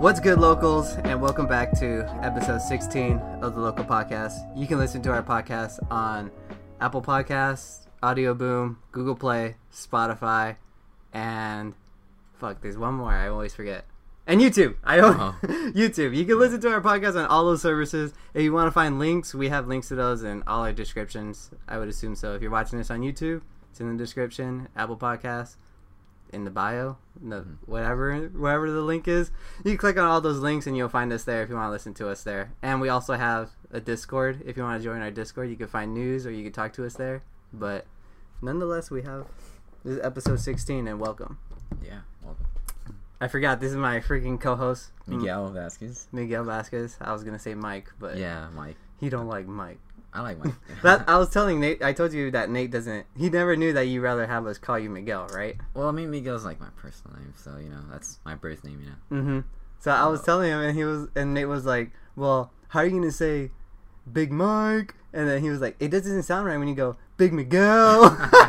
What's good, locals, and welcome back to episode 16 of the Local Podcast. You can listen to our podcast on Apple Podcasts, Audio Boom, Google Play, Spotify, and there's one more I always forget. And YouTube. YouTube. You can listen to our podcast on all those services. If you want to find links, we have links to those in all our descriptions. I would assume so. If you're watching this on YouTube, it's in the description. Apple Podcasts, in the bio, wherever the link is. You can click on all those links and you'll find us there if you want to listen to us there. And we also have a Discord. If you want to join our Discord, you can find news or you can talk to us there. But nonetheless, this is episode 16, and welcome. Yeah, welcome. I forgot, this is my freaking co-host, Miguel Vasquez. I was gonna say Mike, but yeah, Mike. He don't like Mike. I like Mike. I was telling Nate, I told you that Nate doesn't, he never knew that you'd rather have us call you Miguel, right? Well, I mean, Miguel's like my personal name, so, that's my birth name, Mm-hmm. So I was telling him, and Nate was like, well, how are you gonna say Big Mike? And then he was like, it doesn't sound right when you go, Big Miguel.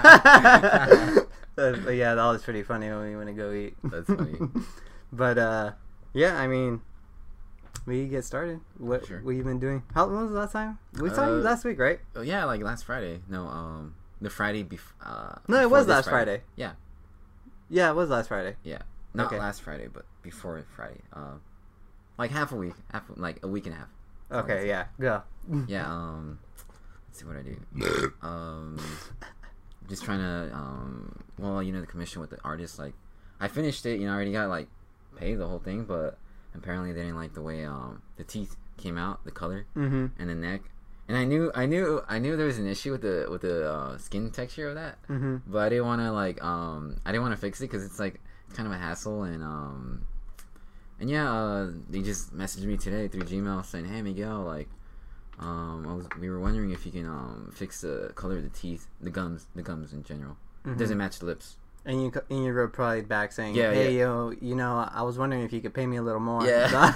But yeah, that was pretty funny when we went to go eat. That's funny. But, yeah, I mean, we get started. What you been doing? When was the last time? We saw you last week, right? Oh, yeah, like last Friday. No, the Friday before. No, it was last Friday. Yeah. Yeah, it was last Friday. Yeah. Not last Friday, but before Friday. Like half a week. Like a week and a half. Okay, yeah. Go. Yeah, let's see what I do. Just trying to, the commission with the artist, like, I finished it, I already got, like, paid the whole thing, but apparently they didn't like the way, the teeth came out, the color, and the neck, and I knew there was an issue with the skin texture of that, but I didn't want to, like, I didn't want to fix it, because it's, like, it's kind of a hassle, and yeah, they just messaged me today through Gmail saying, hey, Miguel, like, we were wondering if you can fix the color of the teeth, the gums in general. It doesn't match the lips. And you wrote probably back saying, hey, yo, I was wondering if you could pay me a little more. Yeah.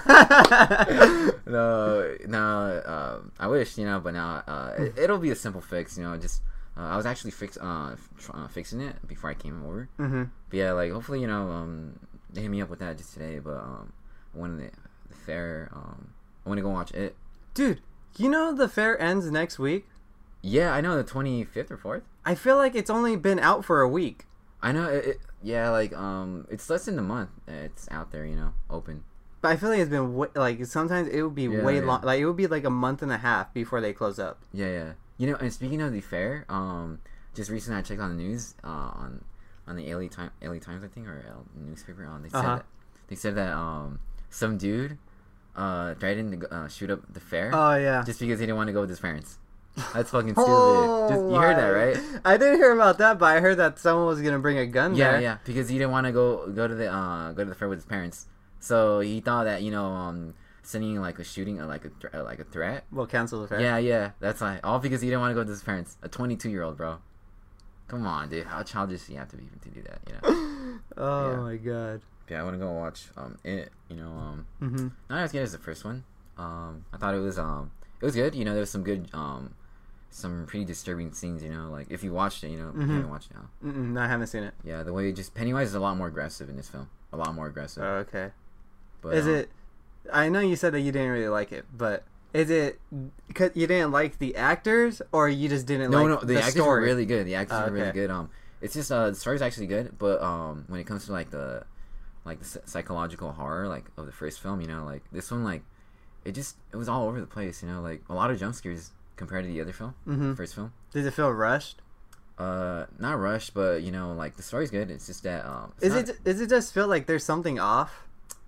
No, I wish, but now it'll be a simple fix, just I was actually fixing it before I came over. But yeah, like, hopefully, they hit me up with that just today, but I wanted the fair, I want to go watch it. Dude, the fair ends next week? Yeah, I know, the 25th or 4th. I feel like it's only been out for a week. I know, yeah, like, it's less than a month it's out there, open. But I feel like it's been, sometimes it would be way long, like, it would be like a month and a half before they close up. Yeah. And speaking of the fair, just recently I checked on the news, on the LA Times, I think, or newspaper, they said that, some dude, threatened to shoot up the fair. Oh, yeah. Just because he didn't want to go with his parents. That's fucking stupid. You heard that, right? I didn't hear about that, but I heard that someone was gonna bring a gun there. Yeah, because he didn't want to go to the fair with his parents. So he thought that sending like a shooting like a threat will cancel the fair. Yeah. That's all because he didn't want to go with his parents. A 22-year-old, bro. Come on, dude. How childish do you have to be even to do that? Oh my god. Yeah, I want to go watch it. Not as good as the first one. I thought it was good. There was some good some pretty disturbing scenes. Like if you watched it, you haven't watched it now. No, I haven't seen it. Yeah, the way Pennywise is a lot more aggressive in this film. A lot more aggressive. Oh, okay. But is it? I know you said that you didn't really like it, but is it because you didn't like the actors, or you just didn't like the actors story? were really good. The actors were really good. It's just the story's actually good, but when it comes to like the psychological horror like of the first film, like this one, like it was all over the place. Like a lot of jump scares compared to the other film, the first film. Did it feel rushed? Not rushed, but like the story's good. It's just that Does it just feel like there's something off?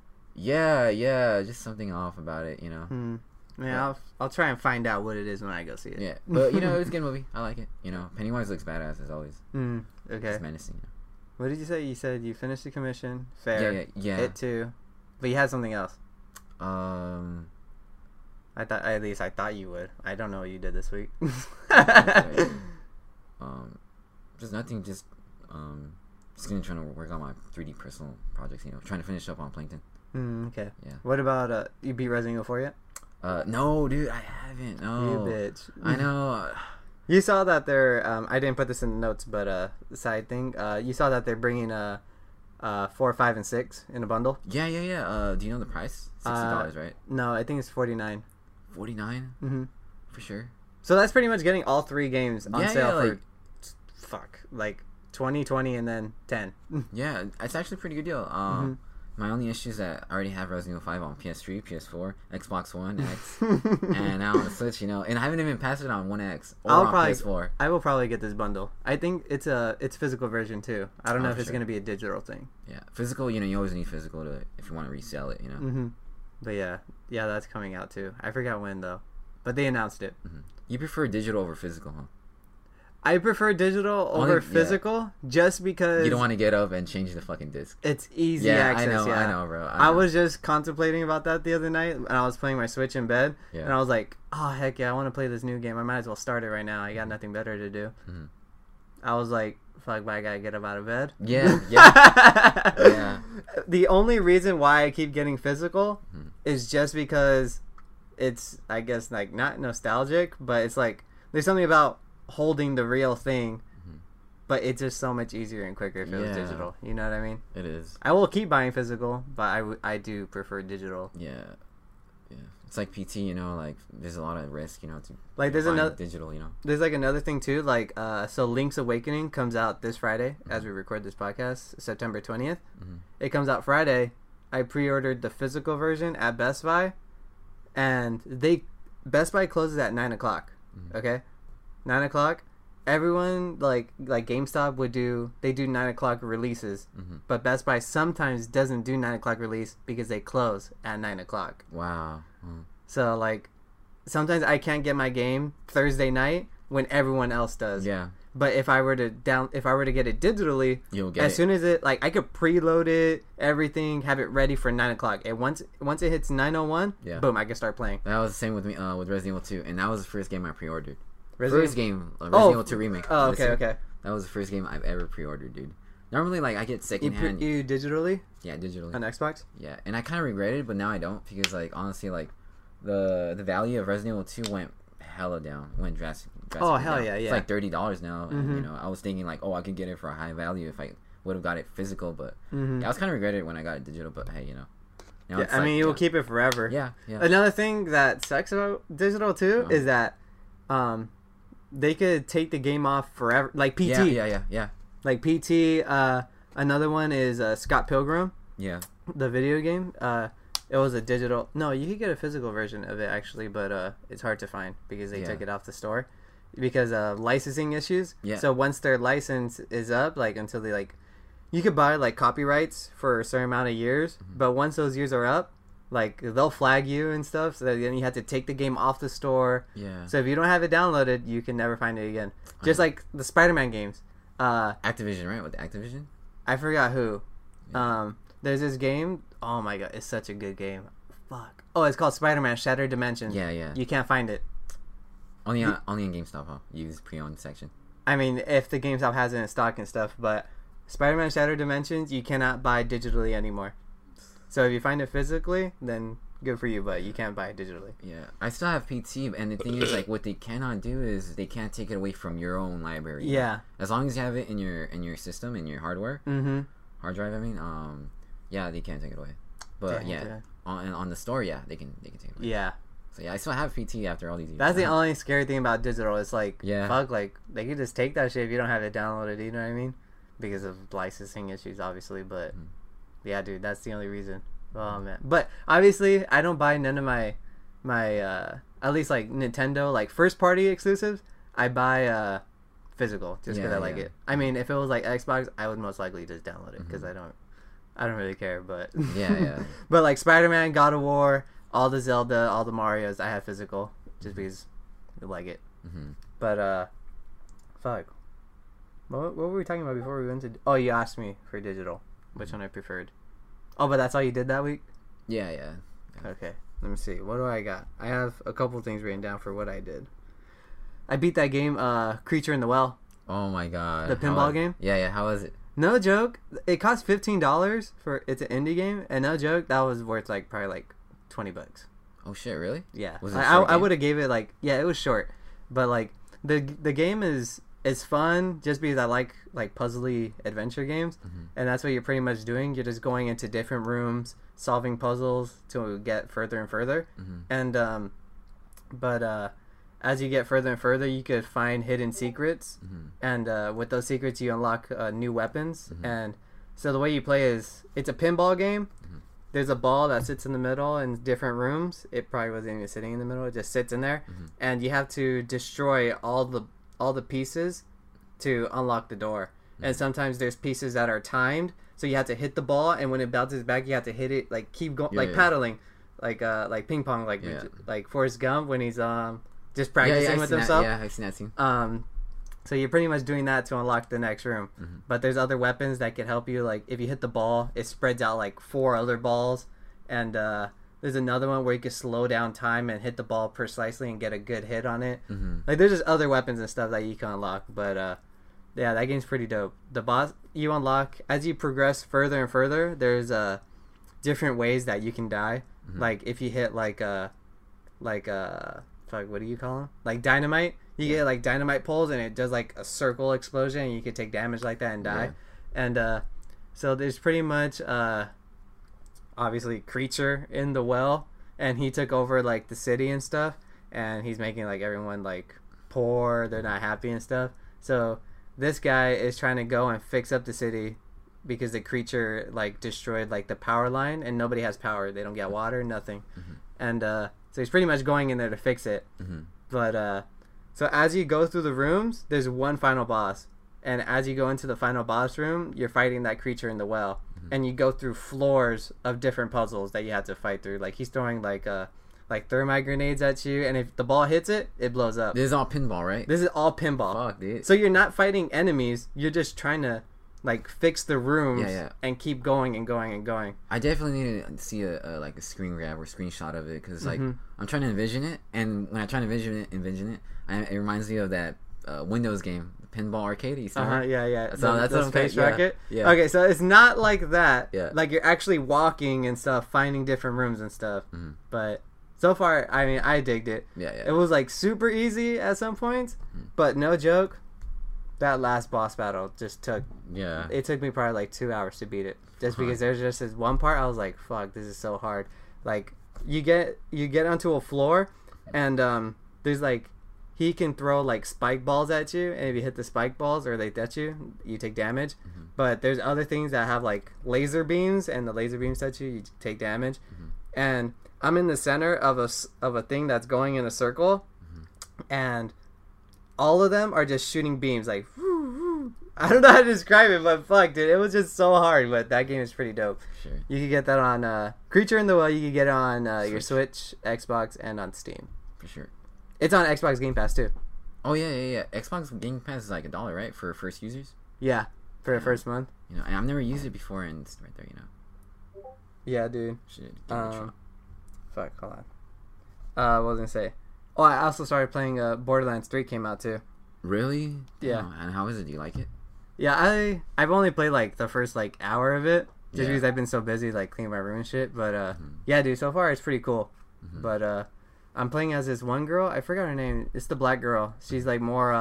Yeah, just something off about it. Yeah, I'll try and find out what it is when I go see it. Yeah, but it's a good movie. I like it. Pennywise looks badass as always. Okay. It's menacing. What did you say? You said you finished the commission. Fair. Yeah. It too, but you had something else. I thought you would. I don't know what you did this week. Just nothing. Just gonna try to work on my 3D personal projects. Trying to finish up on Plankton. Okay. Yeah. What about you beat Resident Evil 4 yet? No, dude, I haven't. No. You bitch. I know. You saw that they're I didn't put this in the notes, but side thing. You saw that they're bringing 4, 5, and 6 in a bundle. Yeah. Do you know the price? $60, right? No, I think it's 49. 49 Mm-hmm. for sure. So that's pretty much getting all 3 games on sale like, for like 20, 20, and then 10. Yeah, it's actually a pretty good deal. My only issue is that I already have Resident Evil 5 on PS3, PS4, Xbox One X, and now on the Switch, and I haven't even passed it on One X or on PS4. I will probably get this bundle. I think it's physical version too. I don't know if it's sure. gonna be a digital thing. Yeah, physical. You always need physical if you want to resell it. Mm-hmm. But yeah, that's coming out too. I forgot when though, but they announced it. Mm-hmm. You prefer digital over physical, huh? I prefer digital over physical just because you don't want to get up and change the fucking disc. It's easy access. I know, bro. I was just contemplating about that the other night, and I was playing my Switch in bed, and I was like, "Oh heck yeah, I want to play this new game. I might as well start it right now. I got nothing better to do." Mm-hmm. I was like, "Fuck, but I gotta get up out of bed." Yeah. The only reason why I keep getting physical is just because it's, I guess, like not nostalgic, but it's like there's something about holding the real thing, but it's just so much easier and quicker if it was digital. You know what I mean? It is. I will keep buying physical, but I do prefer digital. Yeah. It's like PT, like there's a lot of risk, to like there's another digital, There's like another thing too, like so Link's Awakening comes out this Friday as we record this podcast, September 20th. It comes out Friday. I pre-ordered the physical version at Best Buy, and Best Buy closes at 9:00. Okay. 9:00, everyone like GameStop would do 9:00 releases, but Best Buy sometimes doesn't do 9:00 release because they close at 9:00. Wow. So like sometimes I can't get my game Thursday night when everyone else does. Yeah. But if I were to get it digitally, you'll get as soon as it I could preload it, everything, have it ready for 9:00. And once it hits 9:01, boom, I can start playing. That was the same with me with Resident Evil 2, and that was the first game I pre-ordered. Resident Evil 2 remake. Oh, okay. That was the first game I've ever pre-ordered, dude. Normally, like I get secondhand. You digitally? Yeah, digitally on Xbox. Yeah, and I kind of regret it, but now I don't because, like, honestly, like the value of Resident Evil 2 went hella down. Went drastically. Oh hell down. yeah! It's like $30 now. And, I was thinking like, oh, I could get it for a high value if I would have got it physical, but I was kind of regretted when I got it digital. But hey, now I mean, you will keep it forever. Yeah. Another thing that sucks about digital too is that, they could take the game off forever, like PT. Yeah. Like PT. Another one is Scott Pilgrim. Yeah. The video game. It was a digital. No, you could get a physical version of it actually, but it's hard to find because they took it off the store because of licensing issues. Yeah. So once their license is up, like until they you could buy like copyrights for a certain amount of years, but once those years are up, like they'll flag you and stuff. So then you have to take the game off the store. Yeah. So if you don't have it downloaded, you can never find it again. Just like the Spider-Man games. Activision, right? With Activision. I forgot who. Yeah. There's this game. Oh my god, it's such a good game. Fuck. Oh, it's called Spider-Man Shattered Dimensions. Yeah. You can't find it. Only in GameStop, huh? Use pre-owned section. I mean, if the GameStop has it in stock and stuff, but Spider-Man Shattered Dimensions, you cannot buy digitally anymore. So if you find it physically, then good for you, but you can't buy it digitally. Yeah, I still have PT, and the thing is, like, what they cannot do is they can't take it away from your own library. Yeah. As long as you have it in your system, in your hardware, hard drive. I mean, yeah, they can't take it away. But on the store, they can take it away. Yeah. So yeah, I still have PT after all these years. That's the only scary thing about digital. It's like, yeah, fuck, like they could just take that shit if you don't have it downloaded. You know what I mean? Because of licensing issues, obviously. But yeah, dude, that's the only reason. Oh man, but obviously I don't buy none of my at least like Nintendo like first party exclusives. I buy physical just because I like it. I mean, if it was like Xbox, I would most likely just download it because I don't really care. But yeah. But like Spider-Man, God of War, all the Zelda, all the Marios, I have physical just because I like it. But fuck. What were we talking about before we went to? Oh, you asked me for digital, which one I preferred. Oh, but that's all you did that week? Yeah. Okay, let me see. What do I got? I have a couple things written down for what I did. I beat that game, Creature in the Well. Oh my god. The pinball game? Yeah. How was it? No joke. It cost $15 for it's an indie game, and no joke, that was worth like probably like $20. Oh shit, really? Yeah. Was it I would have gave it like it was short, but like the game is it's fun just because I like puzzly adventure games, Mm-hmm. and that's what you're pretty much doing. You're just going into different rooms, solving puzzles to get further and further, Mm-hmm. and but as you get further and further, you could find hidden secrets, Mm-hmm. and with those secrets, you unlock new weapons. Mhm. And so the way you play is it's a pinball game. Mhm. There's a ball that sits in the middle in different rooms. It probably wasn't even sitting in the middle. It just sits in there, Mhm. and you have to destroy all the pieces to unlock the door. And sometimes there's pieces that are timed, so you have to hit the ball, and when it bounces back, you have to hit it like keep going, Yeah, like yeah. paddling, like ping pong, Yeah. like Forrest Gump when he's just Yeah, practicing I've with seen himself. That. Yeah, I've seen that scene. So you're pretty much doing that to unlock the next room. Mhm. But there's other weapons that can help you. Like if you hit the ball, it spreads out like 4 other balls, and there's another one where you can slow down time and hit the ball precisely and get a good hit on it. Mm-hmm. Like there's just other weapons and stuff that you can unlock. But yeah, that game's pretty dope. The boss you unlock as you progress further and further. There's different ways that you can die. Mhm. Like if you hit fuck, what do you call them? Like dynamite. You get like dynamite poles and it does like a circle explosion and you can take damage like that and die. Yeah. And so there's pretty much obviously Creature in the well, and he took over like the city and stuff, and he's making like everyone like poor, they're not happy and stuff. So this guy is trying to go and fix up the city because the Creature like destroyed like the power line and nobody has power. They don't get water, nothing. Mhm. And so he's pretty much going in there to fix it. Mm-hmm. But so as you go through the rooms, there's one final boss, and as you go into the final boss room, you're fighting that Creature in the well, and you go through floors of different puzzles that you have to fight through. Like he's throwing like thermite grenades at you, and if the ball hits it, it blows up. This is all pinball, right? This is all pinball. Fuck, dude. So you're not fighting enemies; you're just trying to like fix the rooms Yeah. and keep going and going and going. I definitely need to see a like a screen grab or screenshot of it because like Mhm. I'm trying to envision it, and when I try to envision it, it reminds me of that Windows game, the Pinball Arcade. You see that? Yeah. That's The what I'm space saying, yeah. rocket. Yeah. Okay, so it's not like that. Yeah. Like you're actually walking and stuff, finding different rooms and stuff. Mhm. But so far, I mean, I digged it. Yeah. It was like super easy at some points, Mhm. but no joke, that last boss battle just took. Yeah. It took me probably like 2 hours to beat it, just Huh. because there's just this one part I was like, "Fuck, this is so hard." Like you get onto a floor, and there's like he can throw like spike balls at you, and if you hit the spike balls or they touch you, you take damage. Mhm. But there's other things that have like laser beams, and the laser beams touch you, you take damage. Mhm. And I'm in the center of a thing that's going in a circle, and all of them are just shooting beams like. I don't know how to describe it, but fuck, dude, it was just so hard. But that game is pretty dope. Sure. You can get that on Creature in the Well. You can get it on your Switch. Switch, Xbox, and on Steam. For sure. It's on Xbox Game Pass too. Oh yeah. Xbox Game Pass is like $1, right, for first users? Yeah, for the first month. You know, and I've never used it before, and it's right there. You know, Yeah, dude. should give it a try. Fuck, hold on. What was I gonna say? Oh, I also started playing Borderlands 3 came out too. Really? Yeah. Damn, and how is it? Do you like it? Yeah, I've only played like the first like hour of it just Yeah. because I've been so busy like cleaning my room and shit. But Mhm. yeah, dude, so far it's pretty cool. Mhm. But I'm playing as this one girl. I forgot her name. It's the black girl. She's like more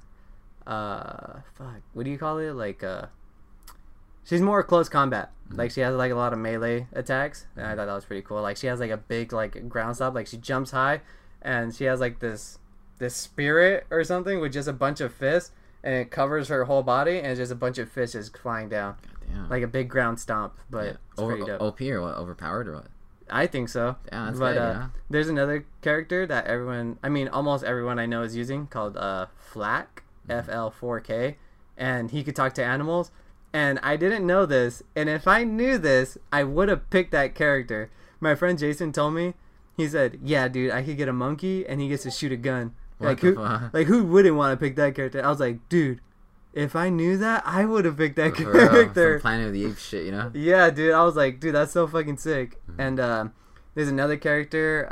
fuck. What do you call it? Like she's more close combat. Mhm. Like she has like a lot of melee attacks, and I thought that was pretty cool. Like she has like a big like ground stop. Like she jumps high, and she has like this spirit or something with just a bunch of fists, and it covers her whole body, and it's just a bunch of fists just flying down, Damn. like a big ground stomp. But Yeah. it's pretty dope. OP or what? Overpowered or what? I think so. Yeah, that's But good. Yeah. there's another character that almost everyone I know is using called Flak, FL4K, and he could talk to animals. And I didn't know this, and if I knew this, I would have picked that character. My friend Jason told me, he said, "Yeah, dude, I could get a monkey, and he gets to shoot a gun." What the fuck? Like who wouldn't want to pick that character? I was like, dude, if I knew that, I would have picked that For real, character. some Planet of the Apes shit, you know? Yeah, dude. I was like, dude, that's so fucking sick. Mhm. And there's another character.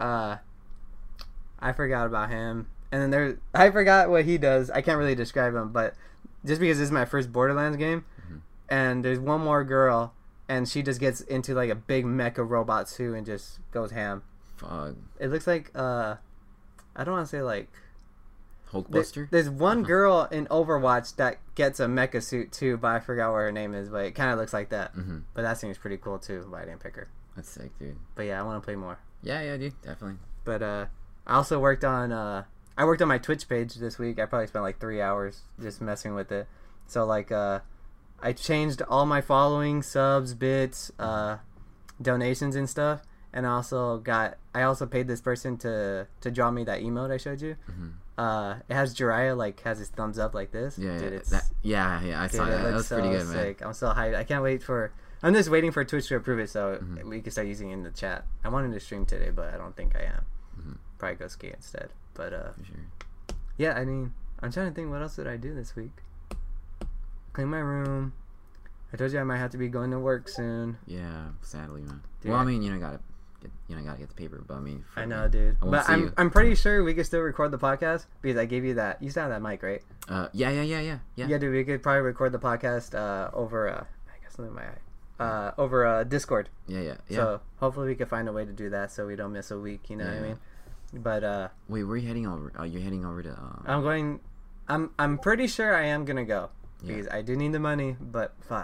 I forgot about him. And then I forgot what he does. I can't really describe him, but just because this is my first Borderlands game, Mhm. and there's one more girl, and she just gets into like a big mecha robot too, and just goes ham. Fuck. It looks like I don't want to say like Hulkbuster. There's one girl in Overwatch that gets a mecha suit too, but I forgot what her name is. But it kind of looks like that. Mm-hmm. But that seems pretty cool too. But I didn't pick her. That's sick, dude. But yeah, I want to play more. Yeah, dude, definitely. But I also worked on my Twitch page this week. I probably spent like 3 hours just messing with it. So like I changed all my following, subs, bits, donations and stuff. And I also paid this person to draw me that emote I showed you. Mm-hmm. It has Jiraiya like has his thumbs up like this. Yeah, dude, I saw that. That was so pretty good, sick. I'm so hyped. I can't wait for. I'm just waiting for Twitch to approve it so we can start using it in the chat. I wanted to stream today, but I don't think I am. Mm-hmm. Probably go skate instead. But For sure. yeah, I mean, I'm trying to think what else did I do this week. Clean my room. I told you I might have to be going to work soon. Yeah, sadly, man. Dude, well, I mean, gotta get the paper, but I mean, I know, dude. I won't But see you. I'm pretty sure we can still record the podcast because I gave you that. You still have that mic, right? Yeah. Yeah, dude. We could probably record the podcast over. I guess look at my eye. Over Discord. Yeah. So hopefully we can find a way to do that so we don't miss a week. You know what I mean? But wait, where are you heading over? You're heading over to. I'm going. I'm pretty sure I am gonna go because Yeah. I do need the money. But fuck.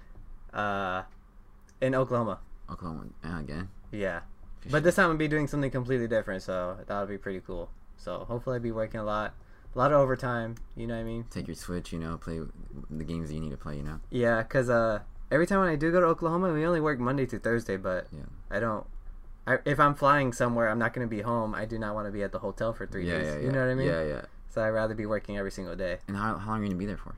In Oklahoma. Oklahoma again. Yeah. For But sure. this time I'll be doing something completely different, so that'll be pretty cool. So hopefully I'll be working a lot of overtime. You know what I mean? Take your Switch, play the games you need to play. Yeah, because every time when I do go to Oklahoma, we only work Monday through Thursday, but Yeah. I don't. If I'm flying somewhere, I'm not going to be home. I do not want to be at the hotel for 3 days. Yeah. You know what I mean? Yeah. So I'd rather be working every single day. And how long are you gonna be there for?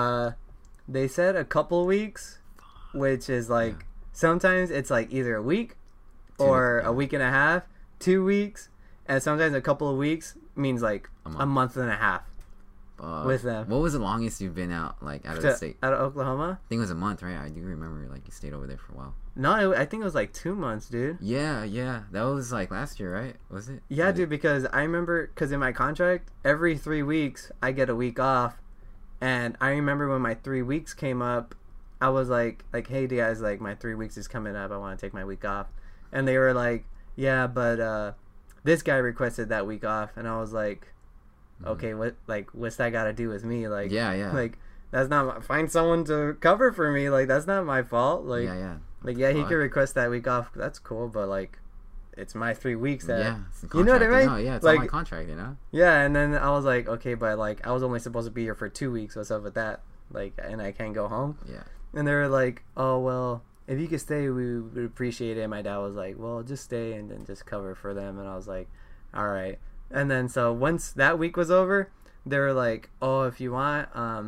They said a couple weeks, which is like sometimes it's like either a week or a week and a half, 2 weeks, and sometimes a couple of weeks means like a month and a half with them. What was the longest you've been out of the state? Out of Oklahoma? I think it was a month, right? I do remember you stayed over there for a while. No, I think it was like 2 months, dude. Yeah. That was like last year, right? Was it? Yeah, dude, because I remember, because in my contract, every 3 weeks, I get a week off. And I remember when my 3 weeks came up, I was like, hey, guys, like, my 3 weeks is coming up. I want to take my week off. And they were like, yeah, but this guy requested that week off. And I was like, okay, what's that got to do with me? Like, Yeah. Like, that's not, find someone to cover for me. Like, that's not my fault. Like, Yeah. Like, yeah, he could request that week off. That's cool, but like, it's my 3 weeks that it's you know what I mean? No, yeah, it's like, on my contract, Yeah, and then I was like, okay, but like I was only supposed to be here for 2 weeks. What's up with that? Like, and I can't go home. Yeah. And they were like, oh well, if you could stay, we would appreciate it. And my dad was like, well, just stay and then just cover for them. And I was like, all right. And then so once that week was over, they were like, oh, if you want,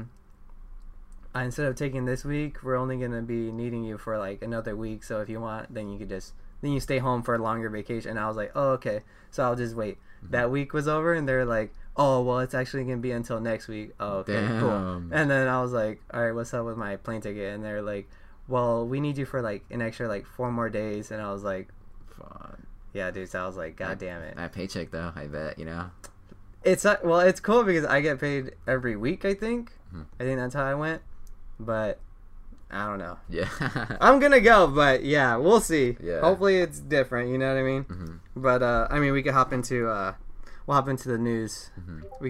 instead of taking this week, we're only gonna be needing you for like another week. So if you want, then you could then you stay home for a longer vacation. And I was like, oh, okay. So I'll just wait. That week was over, and they're like, oh, well, it's actually gonna be until next week. Oh, okay, cool. And then I was like, all right, what's up with my plane ticket? And they're like, well, we need you for like an extra like 4 more days. And I was like, Fuck. yeah, dude. So I was like, god damn it. That paycheck though, I bet It's well, it's cool because I get paid every week. I think. I think that's how I went. But I don't know. Yeah. I'm gonna go, but yeah, we'll see. Yeah. Hopefully it's different. You know what I mean? Mm-hmm. But I mean, we could hop into we'll hop into the news. Mm-hmm. We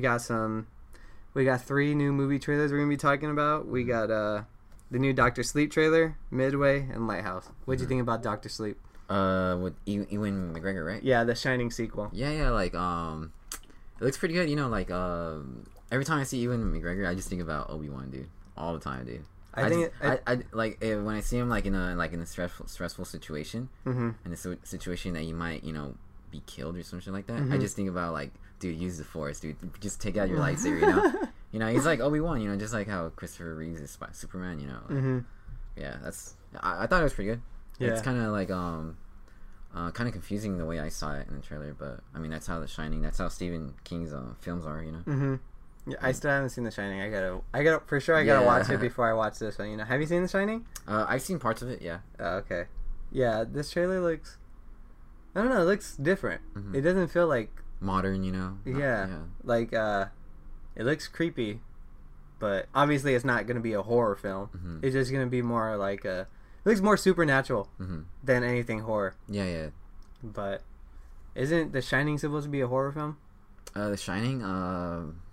got 3 new movie trailers we're gonna be talking about. We got the new Doctor Sleep trailer, Midway, and Lighthouse. What'd you think about Doctor Sleep? With Ewan McGregor, right? Yeah, the Shining sequel. Yeah, like it looks pretty good. Every time I see Ewan McGregor, I just think about Obi-Wan, dude, all the time, dude. I like when I see him like in a stressful situation, in a situation that you might be killed or something like that. I just think about like, dude, use the Force, dude. Just take out your lightsaber, he's like Obi-Wan, just like how Christopher Reeves is Superman, Yeah, I thought it was pretty good. Yeah. It's kind of like kind of confusing the way I saw it in the trailer, but I mean that's how The Shining, that's how Stephen King's films are, Yeah, I still haven't seen The Shining. I gotta for sure. I gotta watch it before I watch this one. Have you seen The Shining? I've seen parts of it. Yeah. Oh, okay. Yeah, this trailer looks. I don't know. It looks different. It doesn't feel like modern. Like it looks creepy, but obviously it's not gonna be a horror film. It's just gonna be more like a. It looks more supernatural than anything horror. Yeah. But isn't The Shining supposed to be a horror film? The Shining.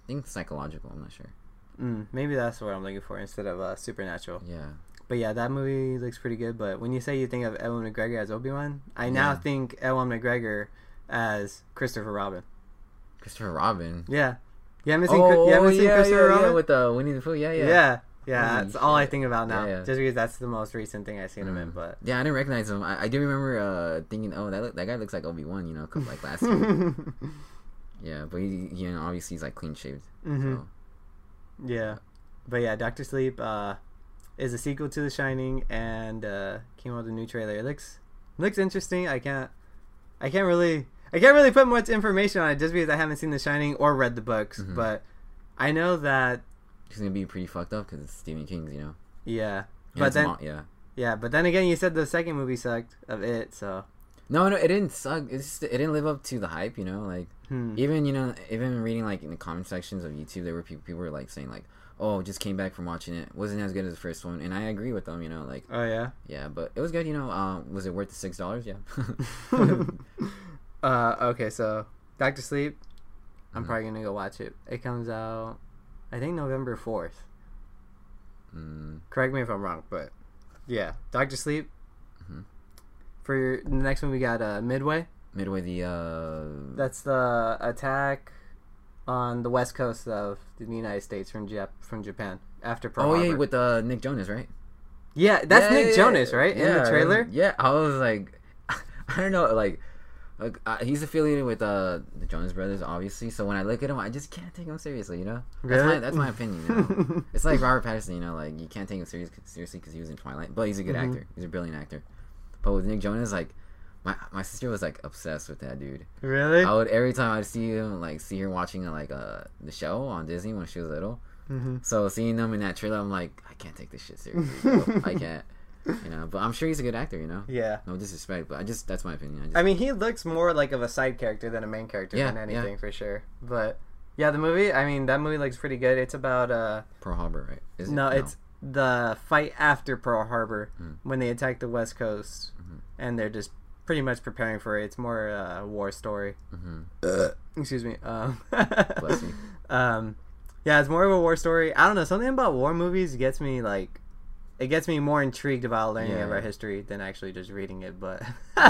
think psychological. I'm not sure. Maybe that's what I'm looking for instead of supernatural. Yeah. But yeah, that movie looks pretty good. But when you say you think of Ewan McGregor as Obi-Wan, I now think Ewan McGregor as Christopher Robin. Christopher Robin. Yeah. You haven't seen Christopher Robin? Yeah, with the Winnie the Pooh. Yeah. Yeah, that's all I think about now. Yeah. Just because that's the most recent thing I've seen him in. But yeah, I didn't recognize him. I do remember thinking, oh, that guy looks like Obi-Wan, you know, like last year. Yeah, but he you know, obviously he's like clean shaved. So. Yeah, but yeah, Doctor Sleep is a sequel to The Shining and came out with a new trailer. It looks interesting. I can't really put much information on it just because I haven't seen The Shining or read the books. But I know that it's gonna be pretty fucked up because it's Stephen King's, you know. Yeah, but then but then again, you said the second movie sucked of it, so. No, it didn't suck. It didn't live up to the hype, you know. Like even reading like in the comment sections of YouTube, there were people were like saying like, "Oh, just came back from watching it. Wasn't as good as the first one," and I agree with them, you know. Like, oh yeah, yeah, but it was good, you know. Was it worth the $6? Yeah. Okay, so Doctor Sleep, I'm probably gonna go watch it. It comes out, I think November 4th. Correct me if I'm wrong, but yeah, Doctor Sleep. For the next one, we got Midway. Midway, that's the attack on the west coast of the United States from Japan after Pearl Harbor. Yeah, with Nick Jonas, right? Yeah, that's Nick Jonas, right? In the trailer. Yeah, I was like, I don't know, like he's affiliated with the Jonas Brothers, obviously. So when I look at him, I just can't take him seriously, you know. Really? That's my opinion. You know? It's like Robert Pattinson, you know, like you can't take him seriously because he was in Twilight, but he's a good actor. He's a brilliant actor. But with Nick Jonas, like, my sister was like obsessed with that dude. Really? I would every time I'd see him, like, see her watching like the show on Disney when she was little. So seeing them in that trailer, I'm like, I can't take this shit seriously. Bro. I can't, you know. But I'm sure he's a good actor, you know. Yeah. No disrespect, but that's my opinion. I mean, he looks more like of a side character than a main character than anything for sure. But yeah, the movie. I mean, that movie looks pretty good. It's about Pearl Harbor, right? It's the fight after Pearl Harbor when they attacked the West Coast, and they're just pretty much preparing for it. It's more a war story. Excuse me. Bless you. Yeah, it's more of a war story. I don't know, something about war movies gets me more intrigued about learning about history than actually just reading it. But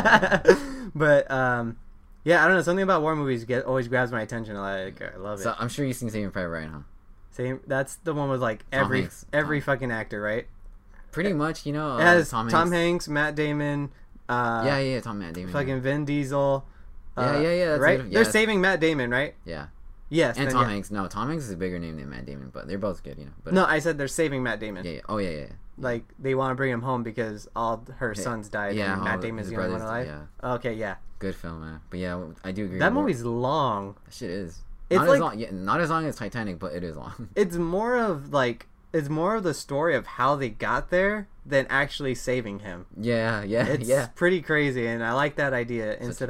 but yeah, I don't know, something about war movies always grabs my attention. I love it. So I'm sure you've seen Saving Private Ryan, huh? That's the one with like every fucking actor, right? Pretty much, you know. It has Tom Hanks, Matt Damon. Matt Damon. Fucking Vin Diesel. That's right. Good. They're saving Matt Damon, right? Yeah. Yes. And Tom Hanks. No, Tom Hanks is a bigger name than Matt Damon, but they're both good, you know. But no, I said they're saving Matt Damon. Yeah. Oh yeah. Like they want to bring him home because all her sons died. Yeah. And Matt Damon's the only one alive. Yeah. Okay. Yeah. Good film, man. But yeah, I do agree. That movie's long. That shit is. It's not like, as long. Yeah, not as long as Titanic, but it is long. It's more of the story of how they got there than actually saving him. Yeah. It's pretty crazy, and I like that idea. Instead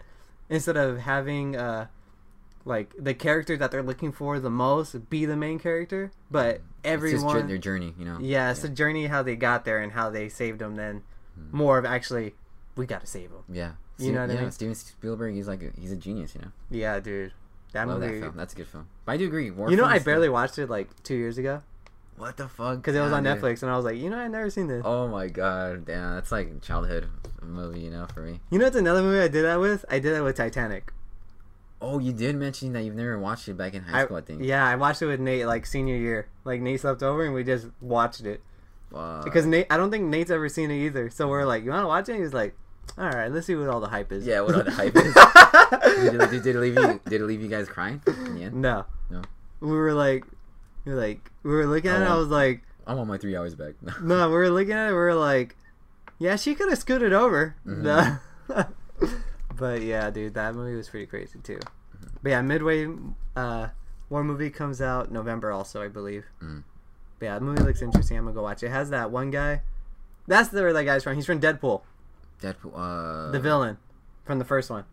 of having like the character that they're looking for the most be the main character, but everyone it's just their journey, you know. Yeah, it's the journey how they got there and how they saved him. Then more of actually we got to save him. Yeah, you know what I mean. Steven Spielberg, he's a genius, you know. Yeah, dude. Love that film. That's a good film. But I do agree. I barely watched it like 2 years ago. What the fuck? Because it was on Netflix, and I was like, I've never seen this. Oh my god, damn, that's like a childhood movie, you know, for me. You know, it's another movie I did that with. I did that with Titanic. Oh, you did mention that you've never watched it back in high school, I think. Yeah, I watched it with Nate like senior year. Like Nate slept over, and we just watched it. Wow. Because I don't think Nate's ever seen it either. So we're like, you want to watch it? And he was like, all right, let's see what all the hype is. Yeah, what all the hype is. Did it leave you guys crying in the end? No. We were looking at it. I was like, I want my 3 hours back. No, we were looking at it. We were like, yeah, she could have scooted over. But yeah, dude, that movie was pretty crazy too. But yeah, Midway war movie comes out November also, I believe. But yeah, the movie looks interesting. I'm gonna go watch it. It has that one guy. That's where that guy's from. He's from Deadpool. The villain from the first one.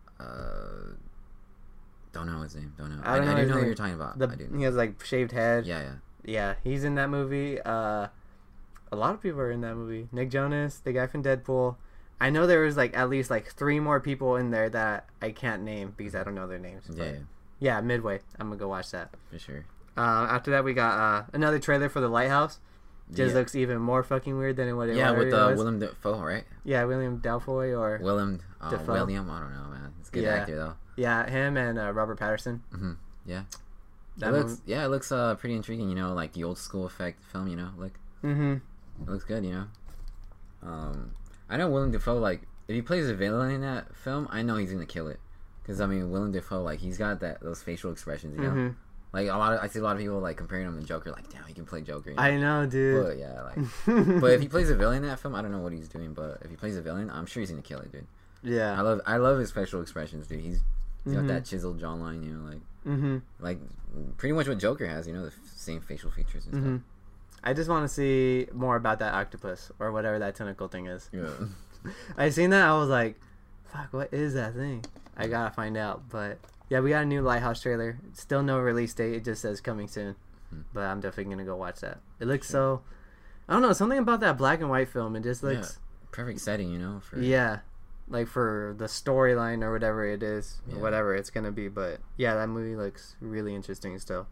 Don't know his name. Don't know. I do know what you're talking about. He has like shaved head. Yeah. He's in that movie. A lot of people are in that movie. Nick Jonas, the guy from Deadpool. I know there was like at least like 3 more people in there that I can't name because I don't know their names. Yeah. Yeah, Midway. I'm gonna go watch that. For sure. After that, we got another trailer for The Lighthouse. Just looks even more fucking weird than what it with was. Willem Dafoe, right? Yeah, William Dafoe or William, Dafoe. William. I don't know, man. It's a good actor though. Yeah, him and Robert Patterson. Mm-hmm. Yeah. That It looks pretty intriguing. You know, like the old school effect film. You know, like. Mm-hmm. It looks good. You know. I know Willem Dafoe. Like, if he plays a villain in that film, I know he's gonna kill it. Because I mean, Willem Dafoe, like, he's got those facial expressions. You know. Mm-hmm. Like I see a lot of people like comparing him to Joker. Like, damn, he can play Joker. You know? I know, dude. But yeah, like, but if he plays a villain in that film, I don't know what he's doing. But if he plays a villain, I'm sure he's gonna kill it, dude. Yeah. I love his facial expressions, dude. He's got that chiseled jawline, you know, like pretty much what Joker has, you know, the same facial features and stuff. I just want to see more about that octopus or whatever that tentacle thing is. Yeah. I seen that. I was like, fuck, what is that thing? I gotta find out. But yeah, we got a new Lighthouse trailer. Still no release date. It just says coming soon. But I'm definitely gonna go watch that. It looks so. I don't know, something about that black and white film. It just looks perfect setting, you know. Like for the storyline or whatever it is, or whatever it's gonna be. But yeah, that movie looks really interesting still.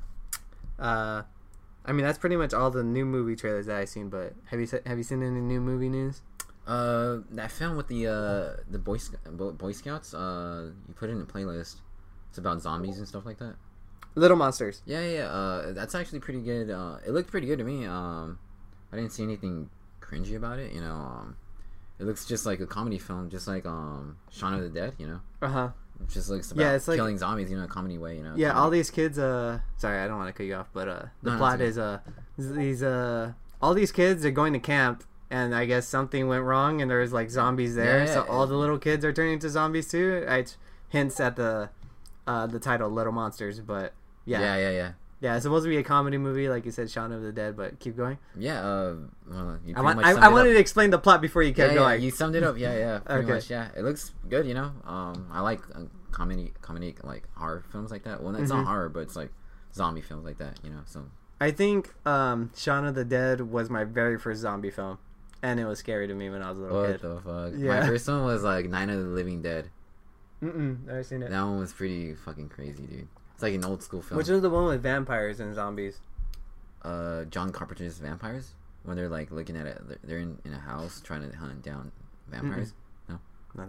I mean, that's pretty much all the new movie trailers that I've seen. But have you seen any new movie news? That film with the Boy Scouts. You put it in a playlist. It's about zombies and stuff like that. Little Monsters. Yeah. That's actually pretty good. It looked pretty good to me. I didn't see anything cringy about it. You know. It looks just like a comedy film, just like Shaun of the Dead. You know. It just looks about it's like, killing zombies, you know, a comedy way, you know. Yeah, comedy. All these kids. Sorry, I don't want to cut you off, but the plot is all these kids are going to camp, and I guess something went wrong, and there's like zombies there, so all the little kids are turning into zombies too. It hints at the title Little Monsters, but yeah, it's supposed to be a comedy movie, like you said, Shaun of the Dead. But keep going. Yeah, you I wanted to explain the plot before you kept going. You summed it up. Yeah, pretty okay. much. Yeah, it looks good. You know, I like comedy like horror films like that. Well, it's not horror, but it's like zombie films like that. You know, so I think Shaun of the Dead was my very first zombie film, and it was scary to me when I was a little kid. What the fuck? Yeah. My first one was like Night of the Living Dead. Never seen it. That one was pretty fucking crazy, dude. It's like an old school film. Which is the one with vampires and zombies? John Carpenter's Vampires. When they're like looking at it, they're in a house trying to hunt down vampires. No.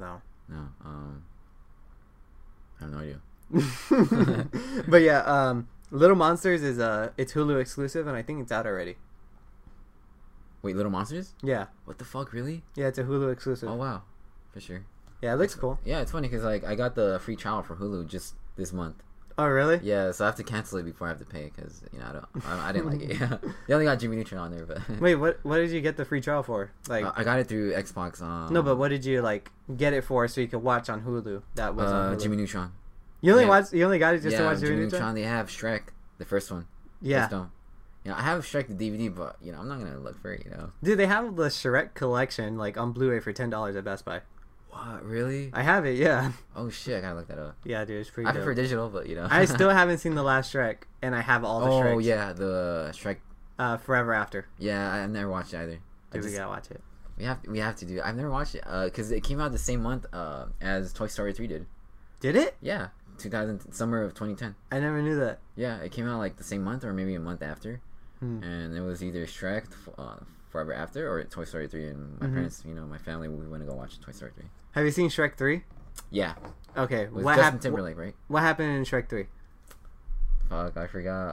I have no idea. But yeah, Little Monsters is it's Hulu exclusive, and I think it's out already. Wait, Little Monsters? Yeah. What the fuck, really? Yeah, it's a Hulu exclusive. Oh wow, for sure. Yeah, it looks cool. Yeah, it's funny because like I got the free trial for Hulu just this month. Oh really? Yeah, so I have to cancel it before I have to pay because you know I didn't like it. They only got Jimmy Neutron on there, but wait, what did you get the free trial for? Like I got it through Xbox. No, but what did you like get it for so you could watch on Hulu? That was on Hulu. Jimmy Neutron. You only got it just to watch Jimmy Neutron. They have Shrek, the first one. Yeah. You know, I have Shrek the DVD, but you know I'm not gonna look for it. You know. Dude, they have the Shrek collection like on Blu-ray for $10 at Best Buy. What, really? I have it, yeah. Oh shit, I gotta look that up. Yeah, dude, it's pretty I dope. prefer digital, but you know. I still haven't seen the last Shrek, and I have all the Shreks. Oh yeah, the Shrek. Forever After. Yeah, I've never watched it either. Dude, we gotta watch it. We have to do it. I've never watched it because it came out the same month as Toy Story 3 did. Did it? Yeah, summer of 2010. I never knew that. Yeah, it came out like the same month or maybe a month after, and it was either Shrek Forever After or Toy Story 3. And my parents, you know, my family, we went to go watch Toy Story 3. Have you seen Shrek 3? Yeah. Okay. With Justin Timberlake, right? What happened in Shrek 3? Fuck, I forgot.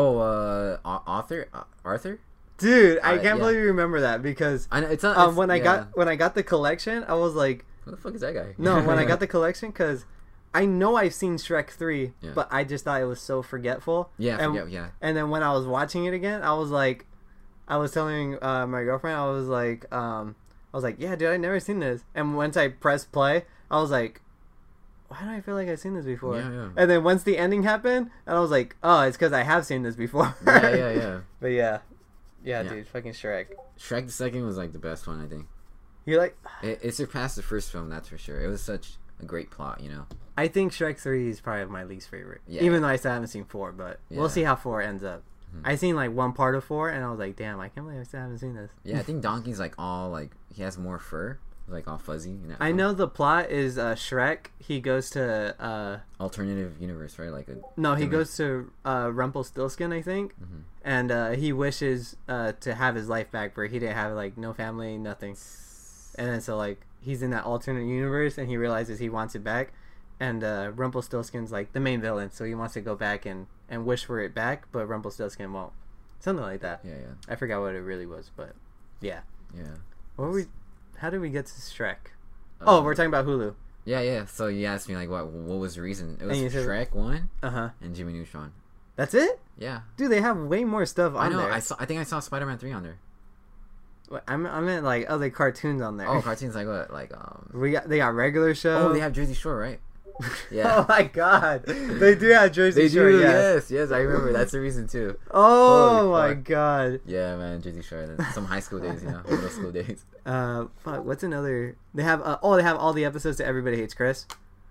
Arthur? Dude, I can't believe you remember that because I know, it's when I got the collection, I was like, who the fuck is that guy? No, when I got the collection, because I know I've seen Shrek 3, but I just thought it was so forgetful. Yeah, And then when I was watching it again, I was like, I was telling my girlfriend, I was like, yeah, dude, I never seen this. And once I pressed play, I was like, why do I feel like I've seen this before? Yeah. And then once the ending happened, and I was like, oh, it's because I have seen this before. Yeah. But yeah, dude, fucking Shrek. Shrek the second was like the best one, I think. You like? It surpassed the first film, that's for sure. It was such a great plot, you know. I think Shrek 3 is probably my least favorite. Yeah. Even though I still haven't seen 4, but we'll see how 4 ends up. I seen like one part of 4, and I was like, damn, I can't believe I still haven't seen this. Yeah, I think Donkey's like all like he has more fur. like all fuzzy. I know the plot is Shrek. He goes to alternative universe, right? Like he goes to Rumpelstiltskin, I think, and he wishes to have his life back, where he didn't have like no family, nothing, and then so like he's in that alternate universe, and he realizes he wants it back, and Rumpelstiltskin's like the main villain, so he wants to go back and wish for it back, but Rumpelstiltskin won't. Something like that. Yeah. I forgot what it really was, but yeah. Yeah. What were we? How did we get to Shrek? We're talking about Hulu. Yeah. So you asked me like what was the reason? It was Shrek 1 and Jimmy Neutron. That's it? Yeah. Dude, they have way more stuff on there. I think I saw Spider-Man 3 on there. I meant like other cartoons on there. Oh, cartoons like what? Like they got regular show. Oh, they have Jersey Shore, right? Yeah. Oh my god, they do have Jersey Shore. They do. Yes. I remember. That's the reason too. Oh my god. Yeah, man, Jersey Shore. Some high school days, middle school days. Fuck. What's another? They have. They have all the episodes to Everybody Hates Chris.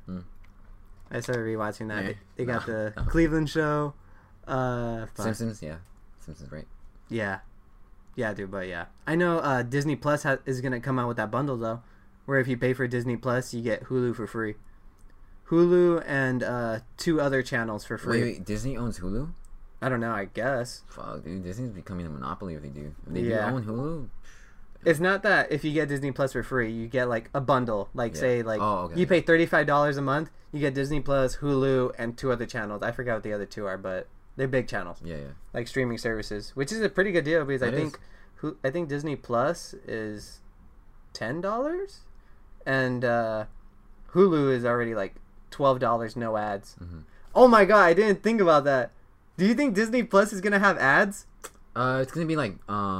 I started rewatching that. They got the Cleveland Show. Simpsons. Yeah, Simpsons. Right. Yeah, dude. But yeah, I know Disney Plus is gonna come out with that bundle though, where if you pay for Disney Plus, you get Hulu for free. Hulu and 2 other channels for free. Wait, Disney owns Hulu? I don't know, I guess. Fuck, dude, Disney's becoming a monopoly if they do. If they do own Hulu? It's not that if you get Disney Plus for free, you get like a bundle. Like say like you pay $35 a month, you get Disney Plus, Hulu, and 2 other channels. I forgot what the other 2 are, but they're big channels. Yeah. Like streaming services, which is a pretty good deal because I think Disney Plus is $10 and Hulu is already like $12, no ads. Oh my god, I didn't think about that. Do you think Disney Plus is gonna have ads? It's gonna be like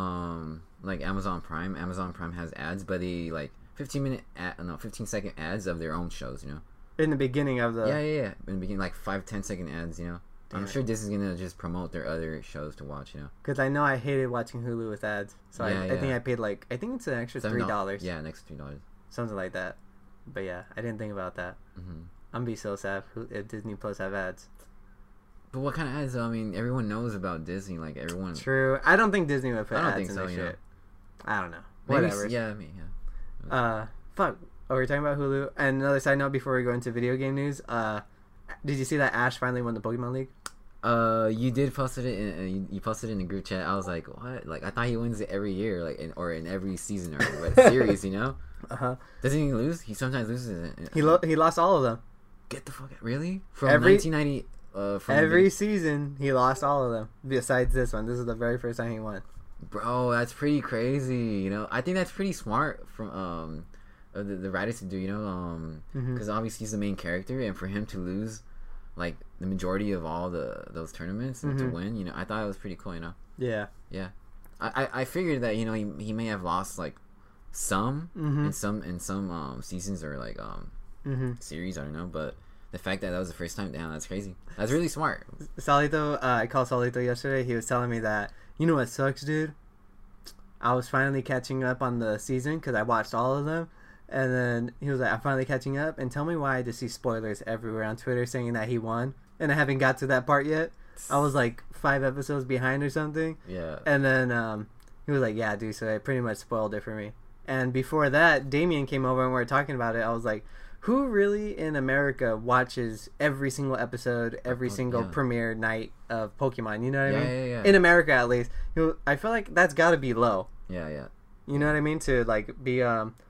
Amazon Prime. Amazon Prime has ads, but they like 15-second ads of their own shows. In the beginning of the yeah. In the beginning, like 5-10-second ads. Damn. I'm sure Disney's gonna just promote their other shows to watch. Because I know I hated watching Hulu with ads, so I think I paid like I think it's an extra $3. Yeah, an extra $3. Something like that. But yeah, I didn't think about that. I'm be so sad if Disney Plus have ads. But what kind of ads? I mean, everyone knows about Disney. Like everyone. True. I don't think Disney would put ads in so, their shit. I don't know. Maybe, Whatever. Yeah. Fuck. Oh, we're talking about Hulu. And another side note before we go into video game news. Did you see that Ash finally won the Pokemon League? You did posted it. You posted it in the group chat. I was like, what? Like I thought he wins it every year, like in every season or series. Doesn't he lose? He sometimes loses it. He lost all of them. Get the fuck out! Really? From 1990. From every season, he lost all of them. Besides this one, this is the very first time he won. Bro, that's pretty crazy. I think that's pretty smart from the writers to do. Because obviously he's the main character, and for him to lose, like the majority of all those tournaments and to win, I thought it was pretty cool. Yeah. I figured that he may have lost like some in some seasons or like series, I don't know, but the fact that was the first time down, that's crazy. That's really smart. Solito, I called Solito yesterday. He was telling me that, what sucks, dude? I was finally catching up on the season because I watched all of them. And then he was like, I'm finally catching up. And tell me why I just see spoilers everywhere on Twitter saying that he won. And I haven't got to that part yet. I was like 5 episodes behind or something. Yeah. And then he was like, yeah, dude, so it pretty much spoiled it for me. And before that, Damien came over and we were talking about it. I was like, who really in America watches every single episode, every single premiere night of Pokemon? You know what I mean? Yeah. In America, at least. I feel like that's got to be low. Yeah. You know what I mean? To like be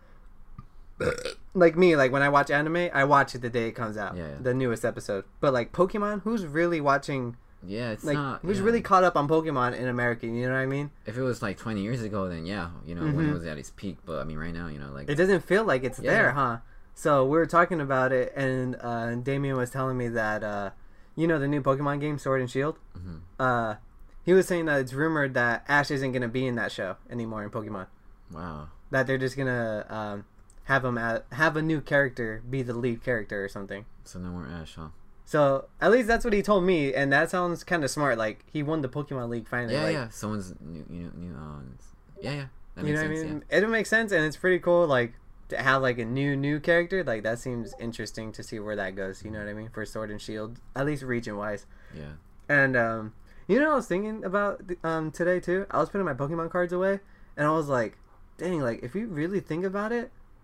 like me, like when I watch anime, I watch it the day it comes out. Yeah. The newest episode. But like Pokemon, who's really watching? Yeah, it's like, not. Who's really caught up on Pokemon in America? You know what I mean? If it was like 20 years ago, then when it was at its peak. But I mean, right now, like it doesn't feel like it's there, huh? So we were talking about it, and Damien was telling me that the new Pokemon game, Sword and Shield. He was saying that it's rumored that Ash isn't gonna be in that show anymore in Pokemon. Wow. That they're just gonna have a new character be the lead character or something. So no more Ash, huh? So at least that's what he told me, and that sounds kind of smart. Like he won the Pokemon League finally. Yeah. Someone's new. Yeah. That makes sense, what I mean? It makes sense, and it's pretty cool. Like to have like a new character, like that seems interesting to see where that goes. You know what I mean? For Sword and Shield, at least region wise. Yeah. And what I was thinking about today too? I was putting my Pokemon cards away, and I was like, dang, like if you really think about it,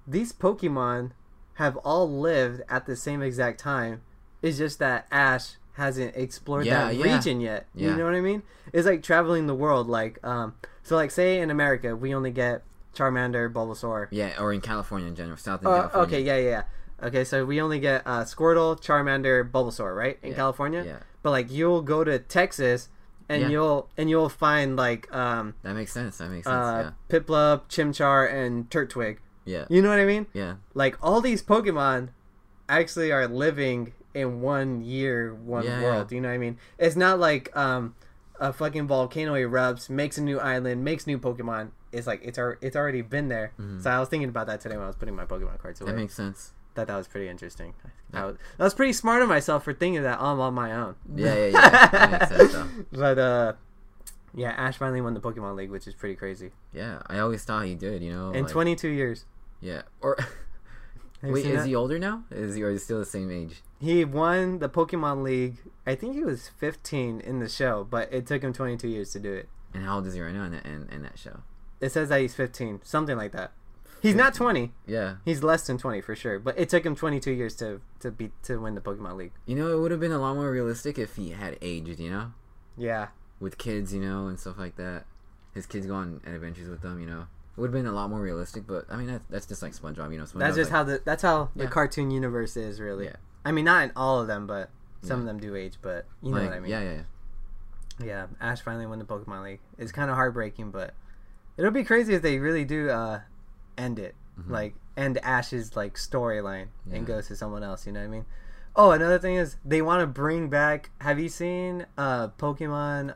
these Pokemon have all lived at the same exact time. It's just that Ash hasn't explored that region yet. You know what I mean? It's like traveling the world. Like, so like say in America we only get Charmander, Bulbasaur. Yeah, or in California in general, Southern California. Okay, yeah. Okay, so we only get Squirtle, Charmander, Bulbasaur, right? In California. Yeah. But like you'll go to Texas and you'll find like that makes sense. Yeah. Piplup, Chimchar, and Turtwig. Yeah. You know what I mean? Yeah. Like all these Pokemon actually are living in one year, one world. You know what I mean? It's not like a fucking volcano erupts, makes a new island, makes new Pokemon. It's like it's already been there. Mm-hmm. So I was thinking about that today when I was putting my Pokemon cards away. That makes sense. That was pretty interesting. That was pretty smart of myself for thinking that all on my own. Yeah. That makes sense though. But yeah, Ash finally won the Pokemon League, which is pretty crazy. Yeah, I always thought he did. You know, in 22 years. Yeah. Or wait, is he older now? Or is he still the same age? He won the Pokemon League. I think he was 15 in the show, but it took him 22 years to do it. And how old is he right now in that show? It says that he's 15, something like that. He's not 20. Yeah. He's less than 20 for sure, but it took him 22 years to win the Pokemon League. You know, it would have been a lot more realistic if he had aged, you know? Yeah. With kids, you know, and stuff like that. His kids go on adventures with them, you know. It would have been a lot more realistic, but I mean that's just like SpongeBob, you know. That's just like, how the cartoon universe is, really. Yeah. I mean, not in all of them, but some of them do age, but you know what I mean. Yeah. Yeah, Ash finally won the Pokemon League. It's kind of heartbreaking, but it'll be crazy if they really do end it. Mm-hmm. Like, end Ash's like storyline and goes to someone else, you know what I mean? Oh, another thing is they want to bring back, have you seen Pokemon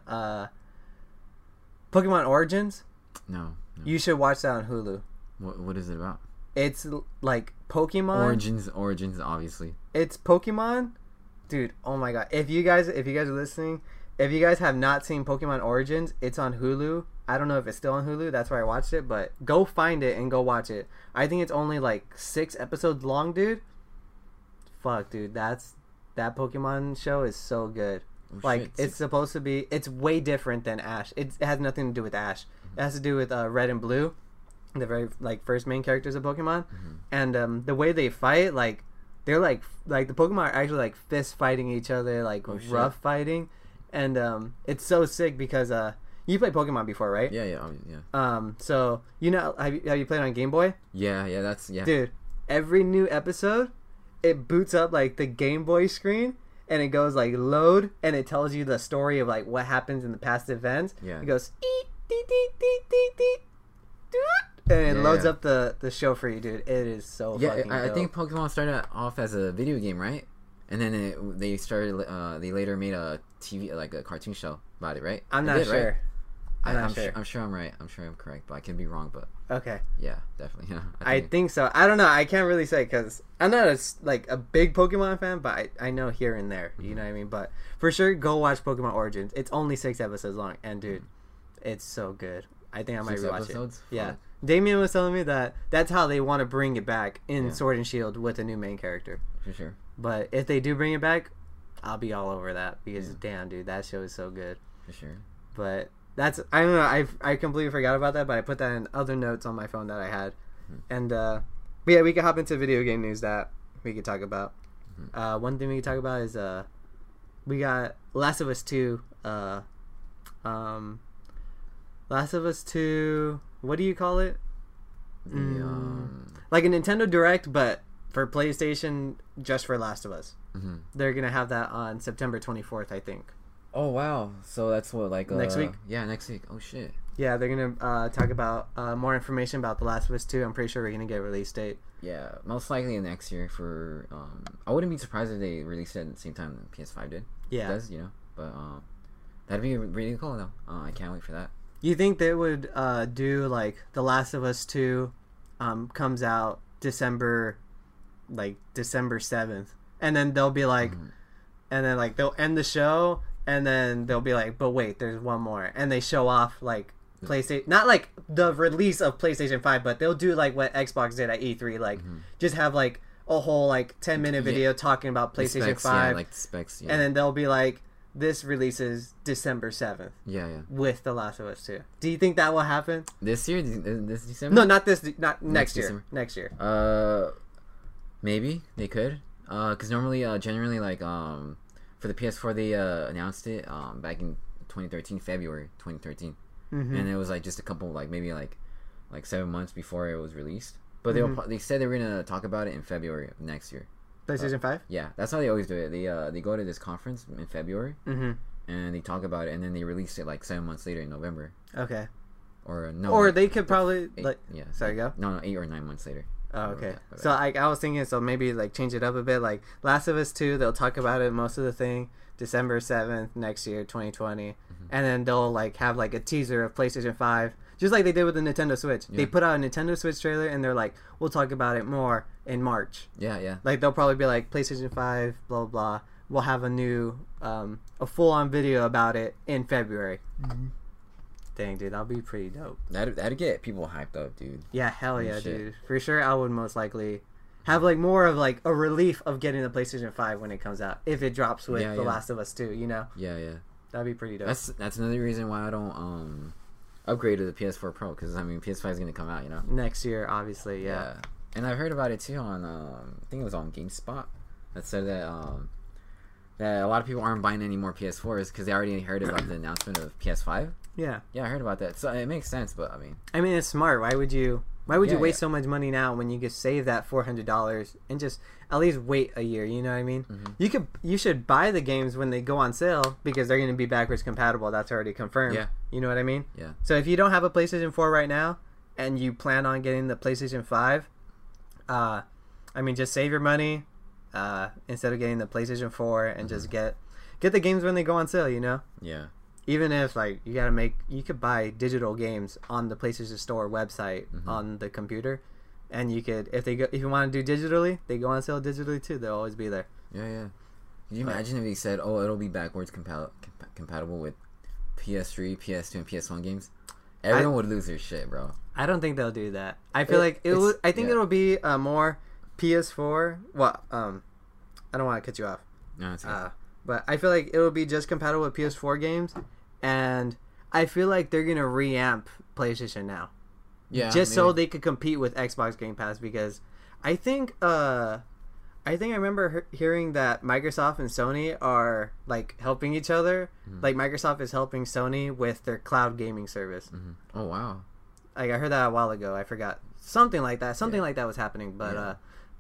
Origins? No. You should watch that on Hulu. What is it about? It's like Pokemon Origins obviously. It's Pokemon, dude. Oh my god! If you guys are listening, if you guys have not seen Pokemon Origins, it's on Hulu. I don't know if it's still on Hulu. That's where I watched it, but go find it and go watch it. I think it's only like 6 episodes long, dude. Fuck, dude. That Pokemon show is so good. Oh, like shit. It's supposed to be. It's way different than Ash. It has nothing to do with Ash. It has to do with Red and Blue, the very like first main characters of Pokemon, and the way they fight, like they're like the Pokemon are actually like fist fighting each other, like rough fighting, and it's so sick because you played Pokemon before, right? Yeah. So you know, have you played on Game Boy? Yeah. Dude, every new episode, it boots up like the Game Boy screen. And it goes like load, and it tells you the story of like what happens in the past events. Yeah. It goes and it loads up the show for you, dude. It is so fucking dope. I think Pokemon started off as a video game, right? And then they later made a TV, like a cartoon show about it, right? I'm not sure. Right? I'm sure I'm right. I'm sure I'm correct, but I could be wrong. But okay, yeah, definitely. Yeah, I think so. I don't know. I can't really say because I'm not a big Pokemon fan, but I know here and there. You know what I mean? But for sure, go watch Pokemon Origins. It's only 6 episodes long, and dude, it's so good. I think I might rewatch it. Yeah, Damien was telling me that that's how they want to bring it back in Sword and Shield with a new main character. For sure. But if they do bring it back, I'll be all over that because damn, dude, that show is so good. For sure. But I don't know. I completely forgot about that, but I put that in other notes on my phone that I had. And but yeah, we can hop into video game news that we could talk about. One thing we can talk about is we got Last of Us 2. Last of Us 2. What do you call it? Like a Nintendo Direct, but for PlayStation, just for Last of Us. They're gonna have that on September 24th, I think. Oh wow! So that's what next week? Yeah, next week. Oh shit! Yeah, they're gonna talk about more information about The Last of Us 2. I'm pretty sure we're gonna get a release date. Yeah, most likely next year. For I wouldn't be surprised if they released it at the same time that PS5 did. Yeah, it does, you know. But that'd be really cool though. I can't wait for that. You think they would do like The Last of Us 2 comes out December 7th, and then they'll be like, and then like they'll end the show. And then they'll be like, but wait, there's one more. And they show off, like, PlayStation... Not, like, the release of PlayStation 5, but they'll do, like, what Xbox did at E3. Like, just have, like, a whole, like, 10-minute video talking about PlayStation specs, 5. Yeah, like, the specs, yeah. And then they'll be like, this releases December 7th Yeah, yeah. with The Last of Us 2. Do you think that will happen? This year, this December. No, not this. Not next year. December. Next year. Maybe they could. Because normally, generally, like for the PS4, they announced it back in 2013, February 2013, and it was like just a couple, like maybe like 7 months before it was released. But they said they were gonna talk about it in February of next year. PlayStation 5? Yeah, that's how they always do it. They go to this conference in February, and they talk about it, and then they release it like 7 months later in November. Okay. Or no. Or like, they could probably like. Yeah. Sorry, go. No, 8 or 9 months later. Oh, okay. So I was thinking, so maybe like change it up a bit. Like Last of Us 2, they'll talk about it most of the thing December 7th next year, 2020, and then they'll like have like a teaser of PlayStation 5. Just like they did with the Nintendo Switch. Yeah. They put out a Nintendo Switch trailer and they're like, we'll talk about it more in March. Yeah, yeah. Like they'll probably be like PlayStation 5, blah, blah, blah. We'll have a new, a full-on video about it in February. Dang, dude, that'll be pretty dope. That'd get people hyped up, dude. Yeah, hell yeah, Shit. dude. For sure, I would most likely have like more of like a relief of getting the PlayStation 5 when it comes out. If it drops with The Last of Us 2, you know? Yeah, yeah. That'd be pretty dope. That's another reason why I don't upgrade to the PS4 Pro, because I mean PS5 is gonna come out, you know. Next year, obviously, yeah. And I heard about it too on I think it was on GameSpot that said that that a lot of people aren't buying any more PS4s because they already heard about the announcement of PS5. Yeah. Yeah, I heard about that. So it makes sense, but I mean it's smart. Why would you waste Yeah. so much money now when you could save that $400 and just at least wait a year? You know what I mean? You should buy the games when they go on sale because they're going to be backwards compatible. That's already confirmed. Yeah. You know what I mean? Yeah. So if you don't have a PlayStation 4 right now and you plan on getting the PlayStation 5, I mean, just save your money instead of getting the PlayStation 4 and just get the games when they go on sale. You know? Yeah. Even if like you could buy digital games on the PlayStation Store website on the computer, and you could if you want to do digitally, they go on sale digitally too. They'll always be there. Yeah, yeah. Can you imagine if he said, "Oh, it'll be backwards compatible with PS3, PS2, and PS1 games"? Everyone would lose their shit, bro. I don't think they'll do that. I feel like it will. I think it'll be more PS4. Well, I don't want to cut you off. No, it's okay. But I feel like it will be just compatible with PS4 games, and I feel like they're gonna reamp PlayStation Now, just so they could compete with Xbox Game Pass. Because I think I remember hearing that Microsoft and Sony are like helping each other. Like Microsoft is helping Sony with their cloud gaming service. Oh wow! Like I heard that a while ago. I forgot something like that. Something like that was happening, but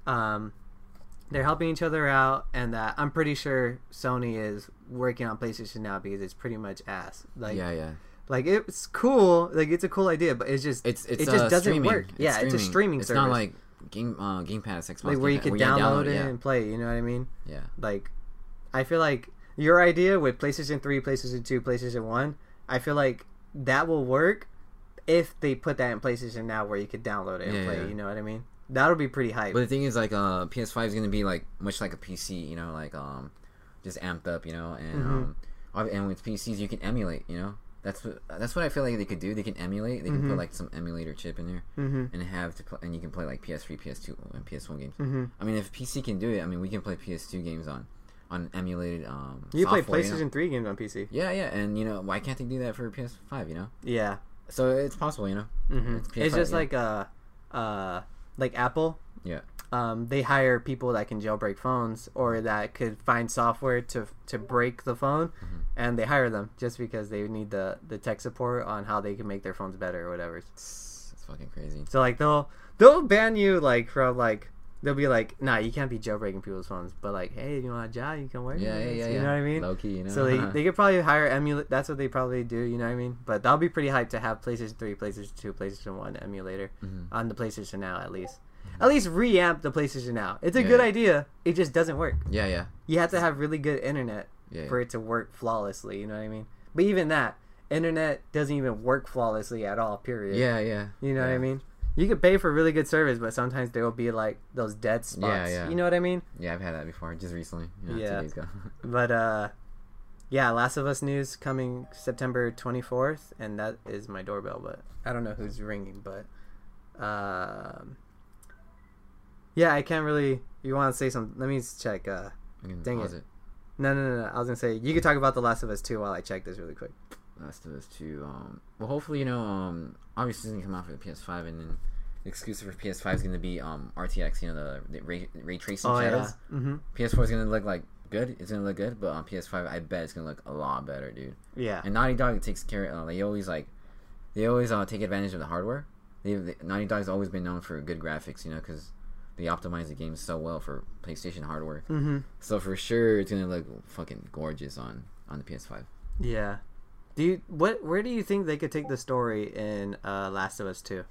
they're helping each other out, and I'm pretty sure Sony is working on PlayStation Now because it's pretty much ass. Like, like it's cool, like it's a cool idea, but it just doesn't streaming. work. It's a streaming It's service. not like Game Pass, Xbox, like where you could download it and play. You know what I mean? Yeah. Like, I feel like your idea with PlayStation 3, PlayStation 2, PlayStation 1, I feel like that will work if they put that in PlayStation Now where you could download it and play. You know what I mean? That'll be pretty hype. But the thing is, like, PS5 is gonna be like much like a PC, you know, like just amped up, you know, and with PCs you can emulate, you know. That's what I feel like they could do. They can emulate. They can put like some emulator chip in there and and you can play like PS3, PS2, and PS1 games. I mean, if PC can do it, I mean, we can play PS2 games on emulated. You play software, PlayStation 3 games on PC. Yeah, and you know, why can't they do that for PS5? You know. Yeah. So it's possible, you know. It's just like like Apple. Yeah. They hire people that can jailbreak phones or that could find software to break the phone, and they hire them just because they need the tech support on how they can make their phones better or whatever. It's fucking crazy. So like they'll ban you like from like they'll be like, nah, you can't be jailbreaking people's phones, but like, hey, you want a job, you can work. Yeah. You know what I mean? Low key, you know. So they could probably hire emulate. That's what they probably do. You know what I mean? But that'll be pretty hype to have PlayStation 3, PlayStation 2, PlayStation 1 emulator on the PlayStation Now at least. At least reamp the PlayStation Now. It's a good idea. It just doesn't work. Yeah. You have to have really good internet for it to work flawlessly. You know what I mean? But even that, internet doesn't even work flawlessly at all. Period. Yeah. You know what I mean? You could pay for really good service, but sometimes there will be like those dead spots. Yeah. You know what I mean? Yeah, I've had that before, just recently. 2 days ago. But Last of Us news coming September 24th, and that is my doorbell. But I don't know who's ringing. But yeah, I can't really. You want to say something? Let me check. I can dang pause it. No. I was gonna say you could talk about The Last of Us 2 while I check this really quick. Last of Us 2. Well, hopefully, obviously it's gonna come out for the PS5, and then the exclusive for PS5 is gonna be RTX. The ray tracing shadows. Yeah. Mm-hmm. PS4 is gonna look like good. It's gonna look good, but on PS5, I bet it's gonna look a lot better, dude. Yeah. And Naughty Dog takes care. They always take advantage of the hardware. Naughty Dog's always been known for good graphics, because they optimize the games so well for PlayStation hardware. Mm-hmm. So for sure, it's gonna look fucking gorgeous on the PS5. Yeah. Where do you think they could take the story in Last of Us 2?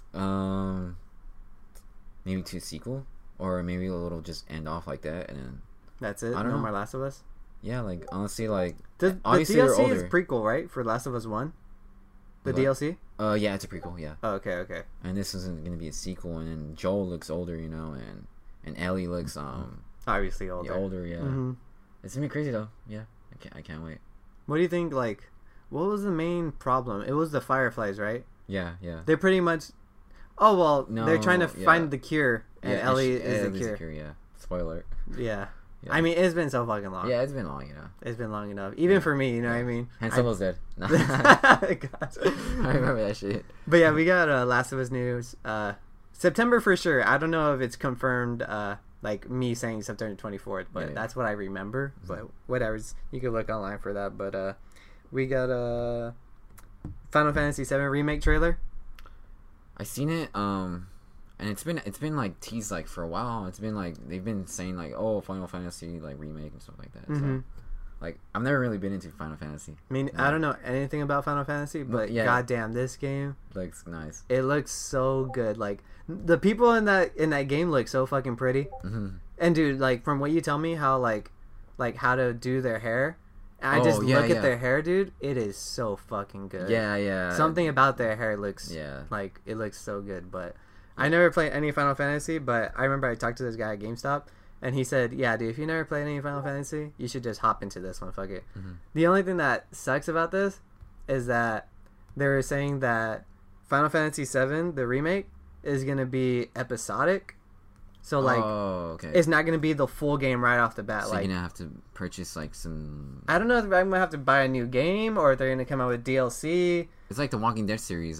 Maybe to a sequel, or maybe a little just end off like that, and then That's it. I don't No know. more Last of Us. yeah, like honestly, like The obviously they're DLC is older. prequel, right? For Last of Us 1? The What? DLC? Yeah, it's a prequel, yeah. Oh, okay. And this isn't gonna be a sequel, and then Joel looks older, and Ellie looks Obviously older. older, yeah. Mm-hmm. It's gonna be crazy though, yeah. I can't wait. What do you think, like, what was the main problem? It was the Fireflies, right? Yeah. They're pretty much... Oh, well, No, they're trying to yeah. find the cure, and Yeah, Ellie is Ellie's the cure. yeah. Spoiler. Yeah. Yeah. I mean, it's been so fucking long. Yeah, it's been long, It's been long enough. Even Yeah. for me, you know what I mean? Han Solo's dead. No. God. I remember that shit. But yeah, we got Last of Us news. September for sure. I don't know if it's confirmed, like me saying September 24th, but Yeah. that's what I remember. But whatever. You can look online for that. But we got a Final Fantasy VII Remake trailer. I seen it, and it's been like teased like for a while. It's been like they've been saying like, oh, Final Fantasy like remake and stuff like that. Mm-hmm. So, like I've never really been into Final Fantasy. I mean, I don't know anything about Final Fantasy, but yeah. goddamn, this game, Looks nice. it looks so good. Like the people in that game look so fucking pretty. Mm-hmm. And dude, like from what you tell me, how like how to do their hair, and I just look at their hair, dude. It is so fucking good. Yeah. Something about their hair looks like it looks so good. But I never played any Final Fantasy, but I remember I talked to this guy at GameStop, and he said, "Yeah, dude, if you never played any Final Fantasy, you should just hop into this one. Fuck it." Mm-hmm. The only thing that sucks about this is that they were saying that Final Fantasy VII, the remake, is gonna be episodic. So like, okay. it's not gonna be the full game right off the bat. So like, you're gonna have to purchase like some. I don't know if I'm gonna have to buy a new game or if they're gonna come out with DLC. It's like the Walking Dead series.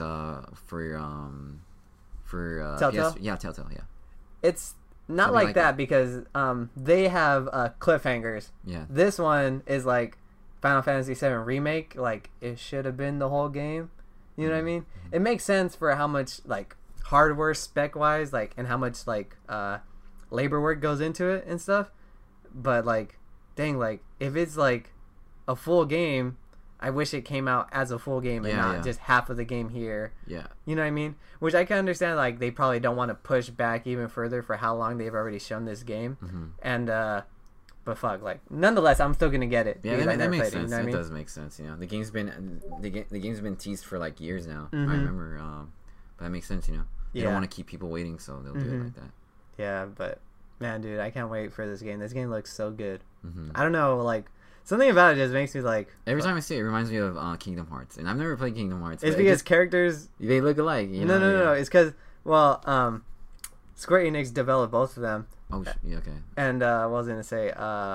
For Telltale? Telltale. Yeah. It's not Something like like that that. because they have cliffhangers. Yeah. This one is like Final Fantasy VII Remake. Like it should have been the whole game. You know what I mean? It makes sense for how much like hardware spec wise, like, and how much like labor work goes into it and stuff. But like, dang, like if it's like a full game, I wish it came out as a full game and not just half of the game here. Yeah. You know what I mean? Which I can understand, like, they probably don't want to push back even further for how long they've already shown this game. Mm-hmm. And, but fuck, like, nonetheless, I'm still going to get it. Yeah, because I that never makes played it, sense. you know what I It mean? does make sense. The game's been teased for like years now. Mhm. I remember, but that makes sense. They Yeah. don't want to keep people waiting, so they'll do it Mhm. like that. Yeah, but, man, dude, I can't wait for this game. This game looks so good. Mm-hmm. I don't know, like, something about it just makes me, like... Every time I see it, it reminds me of Kingdom Hearts, and I've never played Kingdom Hearts. It's but because it characters... just, they look alike. No. It's because, well, Square Enix developed both of them. Oh, yeah, okay. And, what was I going to say?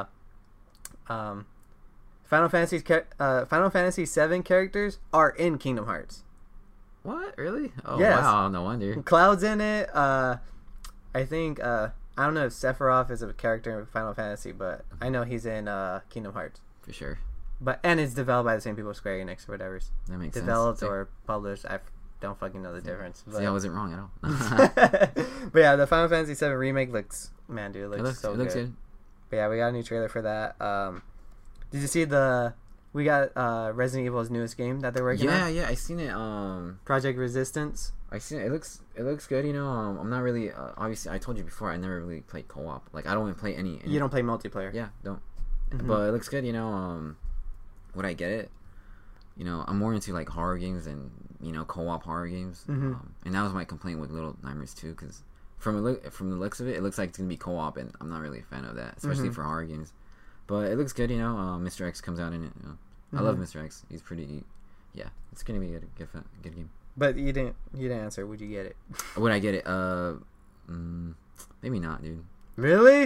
Final Fantasy VII characters are in Kingdom Hearts. What? Really? Oh, Yes. wow. No wonder. Cloud's in it. I think I don't know if Sephiroth is a character in Final Fantasy, but I know he's in Kingdom Hearts. For sure. But and it's developed by the same people, Square Enix or whatever. That makes Developed sense. or published. I don't fucking know the difference. But, See, I wasn't wrong at all. but yeah, the Final Fantasy VII remake looks, man, dude, it looks so it looks good. good. But yeah, we got a new trailer for that. Did you see we got Resident Evil's newest game that they're working on? Yeah, I seen it. Project Resistance. I seen it. It looks good. I'm not really. Obviously, I told you before. I never really played co-op. Like, I don't even play any. You don't play multiplayer. Yeah, don't. Mhm. But it looks good. Would I get it? I'm more into like horror games and co-op horror games. Mhm. And that was my complaint with Little Nightmares 2, because from the looks of it, it looks like it's gonna be co-op, and I'm not really a fan of that, especially Mhm. for horror games. But it looks good. Mr. X comes out in it. I love Mr. X. He's pretty. Yeah, it's gonna be a good game. But you didn't answer. Would you get it? Would I get it? Maybe not, dude. Really?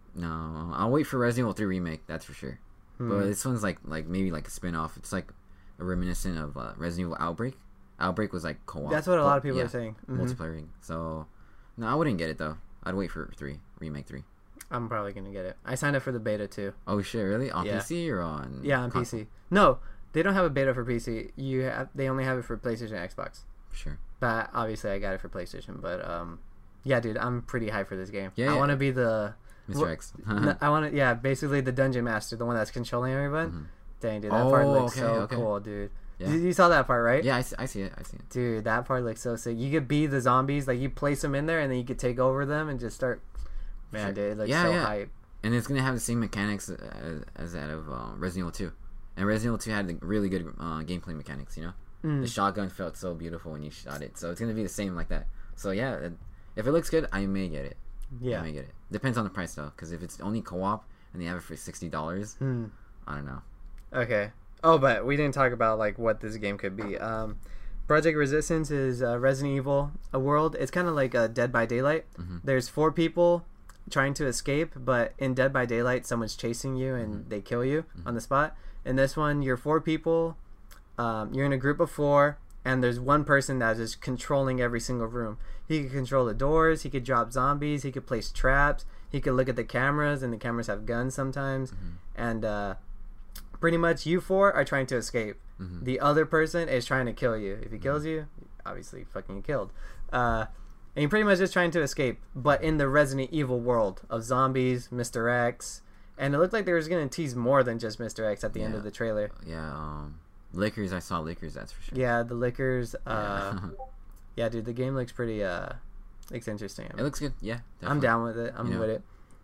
No, I'll wait for Resident Evil 3 remake. That's for sure. But this one's like maybe like a spin-off. It's like a reminiscent of Resident Evil Outbreak. Outbreak was like co-op. That's what a lot of people are saying. Multiplayer. So no, I wouldn't get it though. I'd wait for remake 3. I'm probably gonna get it. I signed up for the beta too. Oh shit, really? On PC or on? Yeah, on console? PC. No, they don't have a beta for PC. They only have it for PlayStation and Xbox. Sure. But obviously, I got it for PlayStation. But yeah, dude, I'm pretty hyped for this game. Yeah, I want to be the Mr. X. I want to, basically the dungeon master, the one that's controlling everyone. Mm-hmm. Dang, dude, that part looks cool, dude. Yeah. You saw that part, right? Yeah, I see it. Dude, that part looks so sick. You could be the zombies, like you place them in there, and then you could take over them and just start. Man, dude, it looks so hype. And it's gonna have the same mechanics as that of Resident Evil 2. And Resident Evil 2 had the really good gameplay mechanics. You know, the shotgun felt so beautiful when you shot it. So it's gonna be the same like that. So yeah, if it looks good, I may get it. Yeah, I may get it. Depends on the price though, because if it's only co-op and they have it for $60, I don't know. Okay. Oh, but we didn't talk about like what this game could be. Project Resistance is Resident Evil, a world. It's kind of like Dead by Daylight. There's 4 people trying to escape, but in Dead by Daylight, someone's chasing you and they kill you on the spot. In this one, you're 4 people. You're in a group of 4, and there's one person that is controlling every single room. He could control the doors. He could drop zombies. He could place traps. He could look at the cameras, and the cameras have guns sometimes. And pretty much you 4 are trying to escape. The other person is trying to kill you. If he kills you, obviously fucking killed. And you're pretty much just trying to escape, but in the Resident Evil world of zombies, Mr. X, and it looked like they were going to tease more than just Mr. X at the end of the trailer. Yeah, Lickers, I saw Lickers, that's for sure. Yeah, the Lickers. Yeah, dude, the game looks pretty, looks interesting. I mean, it looks good, yeah. Definitely. I'm down with it. I'm with it.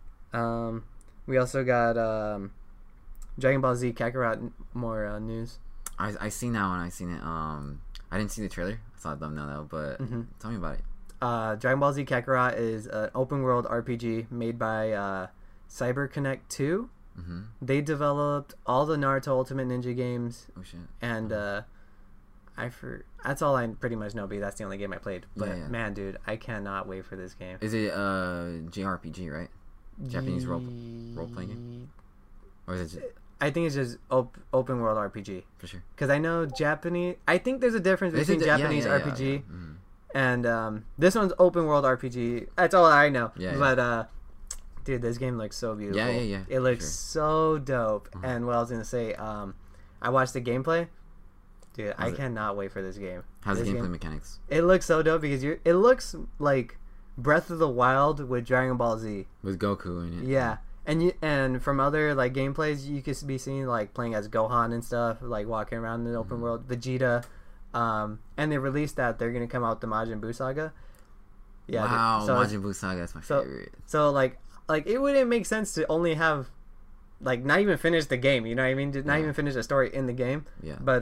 We also got Dragon Ball Z Kakarot more news. I see now and I seen it. I didn't see the trailer. I saw a thumbnail though, but tell me about it. Dragon Ball Z Kakarot is an open world RPG made by CyberConnect 2. They developed all the Naruto Ultimate Ninja games. Oh shit! And that's all I pretty much know, because that's the only game I played. But man, dude, I cannot wait for this game. Is it JRPG, right? Japanese role playing game, or is it? I think it's just open world RPG. For sure. Because I know Japanese. I think there's a difference between Japanese RPG and this one's open world RPG. That's all I know. But dude, this game looks so beautiful. Yeah. It looks so dope. And what I was gonna say, I watched the gameplay. Dude, I cannot wait for this game. How's the gameplay mechanics? It looks so dope because it looks like Breath of the Wild with Dragon Ball Z. With Goku in it. Yeah. And from other like gameplays, you could be seen like playing as Gohan and stuff, like walking around in the open world. Vegeta, and they released that they're gonna come out with the Majin Buu saga. Yeah, wow, so Majin Buu saga, that's my favorite. So like it wouldn't make sense to only have like not even finish the game. You know what I mean? Not even finish the story in the game. Yeah. But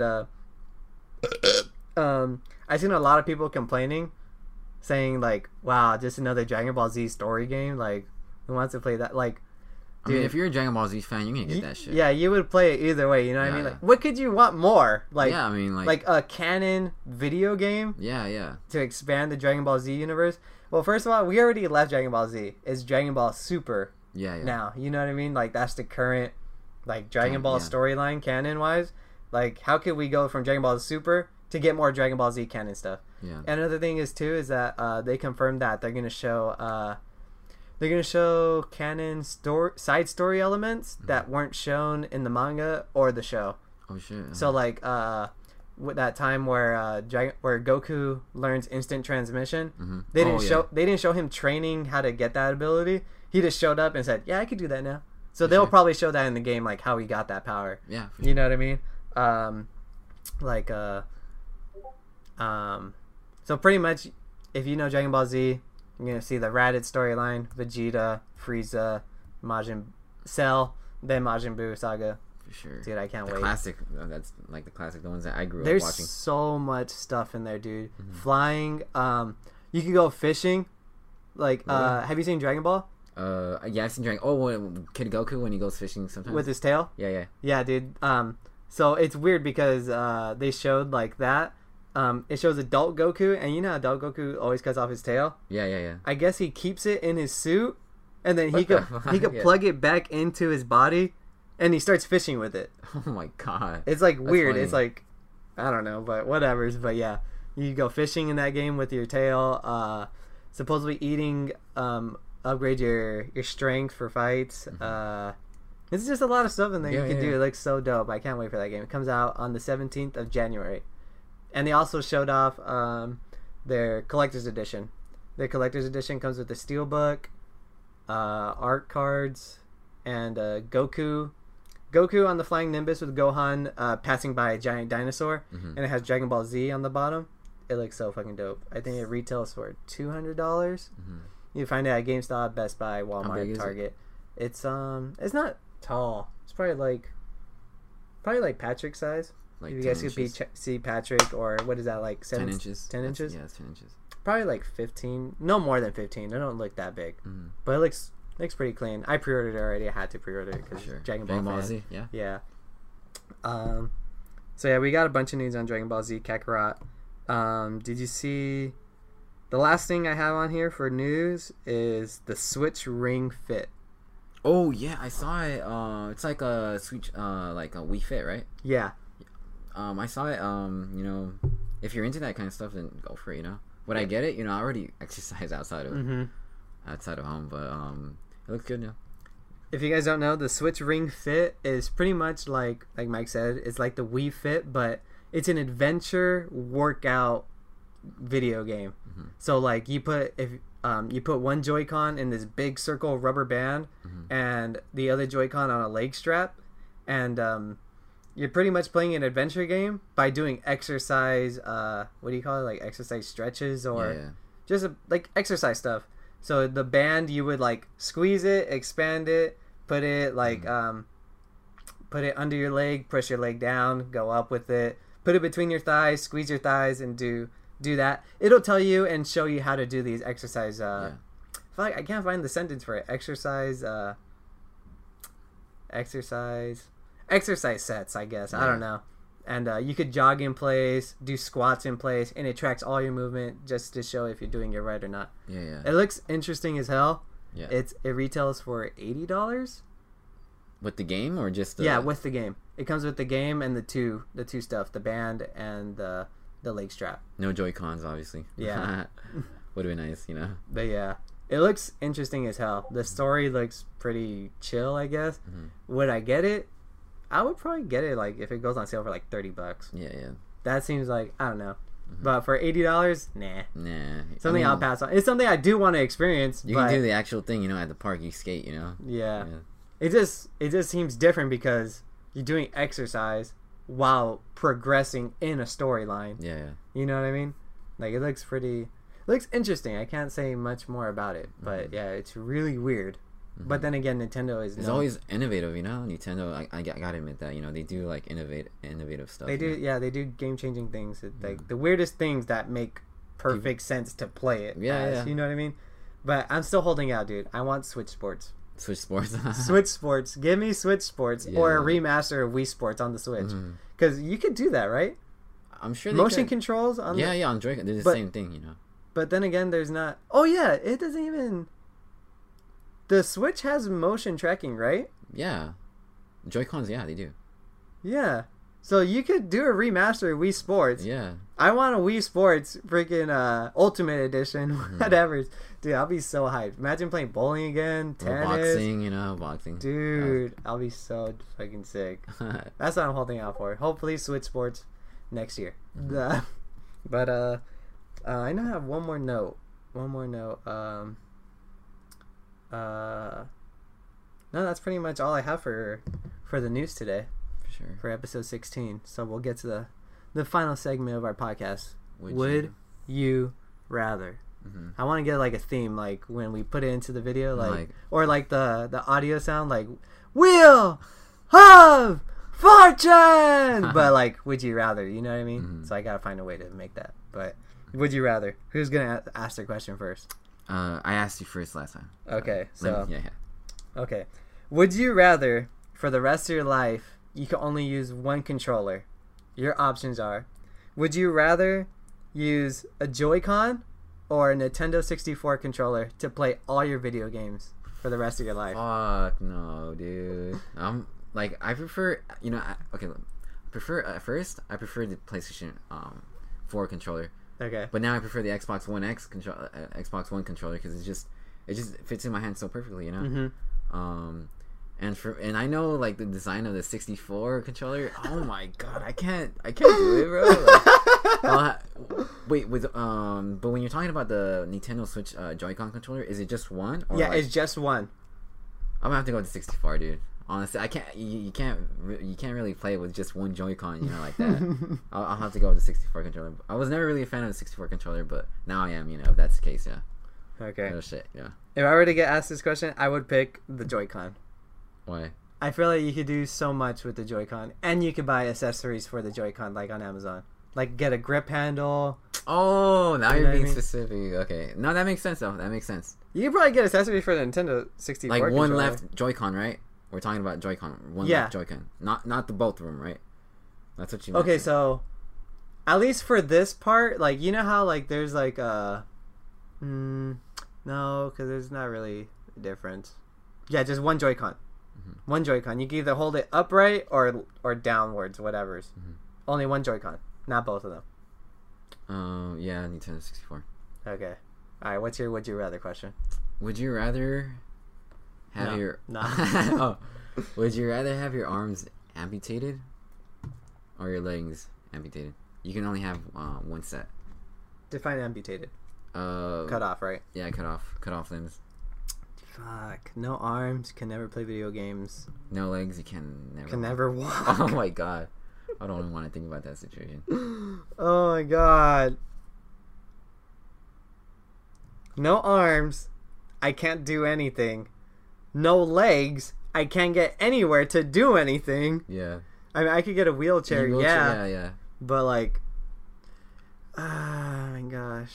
I've seen a lot of people complaining, saying like, "Wow, just another Dragon Ball Z story game. Like, who wants to play that?" Like. Dude, I mean, if you're a Dragon Ball Z fan, you're gonna get that shit. Yeah, you would play it either way. You know what I mean? Like, what could you want more? Like, yeah, I mean, like a canon video game. Yeah. To expand the Dragon Ball Z universe. Well, first of all, we already left Dragon Ball Z. It's Dragon Ball Super. Yeah. Now, you know what I mean? Like, that's the current, like, Dragon Ball storyline canon wise. Like, how could we go from Dragon Ball Super to get more Dragon Ball Z canon stuff? Yeah. And another thing is too is that they confirmed that they're gonna show. They're going to show canon side story elements that weren't shown in the manga or the show. Oh, shit. So, like, with that time where Goku learns instant transmission, they didn't show him training how to get that ability. He just showed up and said, yeah, I could do that now. So they'll probably show that in the game, like, how he got that power. Yeah. You know what I mean? So pretty much, if you know Dragon Ball Z, you're going to see the Raditz storyline, Vegeta, Frieza, Cell, then Majin Buu saga. For sure. Dude, I can't wait. Classic. That's like the classic, the ones that I grew up watching. There's so much stuff in there, dude. Flying. You can go fishing. Like, have you seen Dragon Ball? Yeah, I've seen Dragon. Oh, Kid Goku when he goes fishing sometimes. With his tail? Yeah. Yeah, dude. So it's weird because they showed like that. It shows adult Goku, and you know how adult Goku always cuts off his tail? Yeah. I guess he keeps it in his suit, and then he What could the he could fuck? plug it back into his body, and he starts fishing with it. Oh my god. It's like That's weird. funny. It's like I don't know, but whatever's. But yeah, you go fishing in that game with your tail. Supposedly eating upgrade your strength for fights. It's just a lot of stuff in there you can do. It looks so dope. I can't wait for that game. It comes out on the 17th of January, and they also showed off their collector's edition. Their collector's edition comes with the steelbook, art cards, and Goku on the flying Nimbus with Gohan passing by a giant dinosaur, and it has Dragon Ball Z on the bottom. It looks so fucking dope. I think it retails for $200. You can find it at GameStop, Best Buy, big Walmart, is Target. It's not tall. It's probably like Patrick's size. Like if you 10 guys inches. could see Patrick, or what is that, like 10 inches. 10 inches? Yeah, it's 10 inches. Probably like 15. No more than 15. They don't look that big, but it looks pretty clean. I pre-ordered it already. I had to pre-order it because Sure. Dragon Ball fan. Z, yeah. Yeah. So yeah, we got a bunch of news on Dragon Ball Z Kakarot. Did you see? The last thing I have on here for news is the Switch Ring Fit. Oh yeah, I saw it. It's like a Switch, like a Wii Fit, right? Yeah. I saw it. You know, if you're into that kind of stuff, then go for it. You know, would I get it? You know, I already exercise outside of home, but it looks good now. If you guys don't know, the Switch Ring Fit is pretty much like Mike said, it's like the Wii Fit, but it's an adventure workout video game. So like you put one Joy-Con in this big circle rubber band, and the other Joy-Con on a leg strap, and you're pretty much playing an adventure game by doing exercise. What do you call it? Like exercise stretches or just like exercise stuff. So the band, you would like squeeze it, expand it, put it like put it under your leg, push your leg down, go up with it, put it between your thighs, squeeze your thighs, and do that. It'll tell you and show you how to do these exercise. I can't find the sentence for it. Exercise sets, I guess. I don't know. And you could jog in place, do squats in place, and it tracks all your movement just to show if you're doing it right or not. It looks interesting as hell. It retails for $80 with the game or just the... with the game. It comes with the game and the two stuff, the band and the leg strap. No Joy-Cons, obviously. Yeah. Would have been nice, you know. But yeah, it looks interesting as hell. The story looks pretty chill, I guess. Would I get it? I would probably get it like if it goes on sale for like $30. Yeah. That seems like, I don't know. But for $80, nah. Something I'll pass on. It's something I do want to experience. You can do the actual thing, you know, at the park. You skate, you know. Yeah. It just seems different because you're doing exercise while progressing in a storyline. Yeah. You know what I mean? Like it looks interesting. I can't say much more about it, but yeah, it's really weird. But then again, Nintendo is always innovative, you know. Nintendo, I gotta admit that, you know, they do like innovative stuff. They do, they do game changing things. Like the weirdest things that make perfect sense to play it. Yeah. You know what I mean? But I'm still holding out, dude. I want Switch Sports. Switch Sports. Switch Sports. Give me Switch Sports or a remaster of Wii Sports on the Switch. Because you could do that, right? I'm sure. Motion controls on. Yeah, on Joy-Con, they're the same thing, you know. But then again, there's not. Oh yeah, it doesn't even. The Switch has motion tracking, right? Yeah. Joy-Cons, yeah, they do. Yeah. So you could do a remaster of Wii Sports. Yeah. I want a Wii Sports freaking Ultimate Edition, whatever. Dude, I'll be so hyped. Imagine playing bowling again, tennis. Or boxing, you know, boxing. Dude, I'll be so fucking sick. That's what I'm holding out for. Hopefully Switch Sports next year. But I know I have one more note. No, that's pretty much all I have for the news today. For sure. For episode 16. So we'll get to the final segment of our podcast. Would you rather? I want to get like a theme, like when we put it into the video, like or like the audio sound, like Wheel of Fortune. But like, would you rather? You know what I mean? So I gotta find a way to make that. But would you rather? Who's gonna ask the question first? I asked you first last time. Okay, so yeah. Okay, would you rather for the rest of your life you can only use one controller? Your options are: would you rather use a Joy-Con or a Nintendo 64 controller to play all your video games? for the rest of your life. Fuck no, dude. I prefer, at first I prefer the PlayStation 4 controller. Okay. But now I prefer the Xbox One Xbox One controller because it just fits in my hand so perfectly, you know. Mm-hmm. And I know like the design of the 64 controller. Oh my god, I can't do it, bro. Like, but when you're talking about the Nintendo Switch Joy-Con controller, is it just one? Or It's just one. I'm gonna have to go with the 64, dude. Honestly, I can't. You can't really play with just one Joy-Con, like that. I'll have to go with the 64 controller. I was never really a fan of the 64 controller, but now I am. If that's the case, yeah. Okay. Oh shit, yeah. If I were to get asked this question, I would pick the Joy-Con. Why? I feel like you could do so much with the Joy-Con, and you could buy accessories for the Joy-Con, like on Amazon. Like get a grip handle. Oh, now you're being I mean? specific. Okay, no, that makes sense though. That makes sense. You could probably get accessories for the Nintendo 64. Like one controller. left Joy-Con, right? We're talking about Joy-Con. One left Joy-Con, not the both of them, right? That's what you meant. Okay, so at least for this part, like how like there's like no, because there's not really a difference. Yeah, just one Joy-Con. Mm-hmm. One Joy-Con. You can either hold it upright or downwards, whatever's. Mm-hmm. Only one Joy-Con, not both of them. Yeah, Nintendo 64. Okay. All right. What's your would you rather question? Would you rather have would you rather have your arms amputated or your legs amputated? You can only have one set. Define amputated. Cut off, right? Yeah, cut off limbs. Fuck. No arms. Can never play video games. No legs. You can never. Can never walk. Oh my god. I don't even want to think about that situation. Oh my god. No arms. I can't do anything. No legs. I can't get anywhere to do anything. Yeah. I mean, I could get a wheelchair, yeah. Yeah. But like, oh my gosh.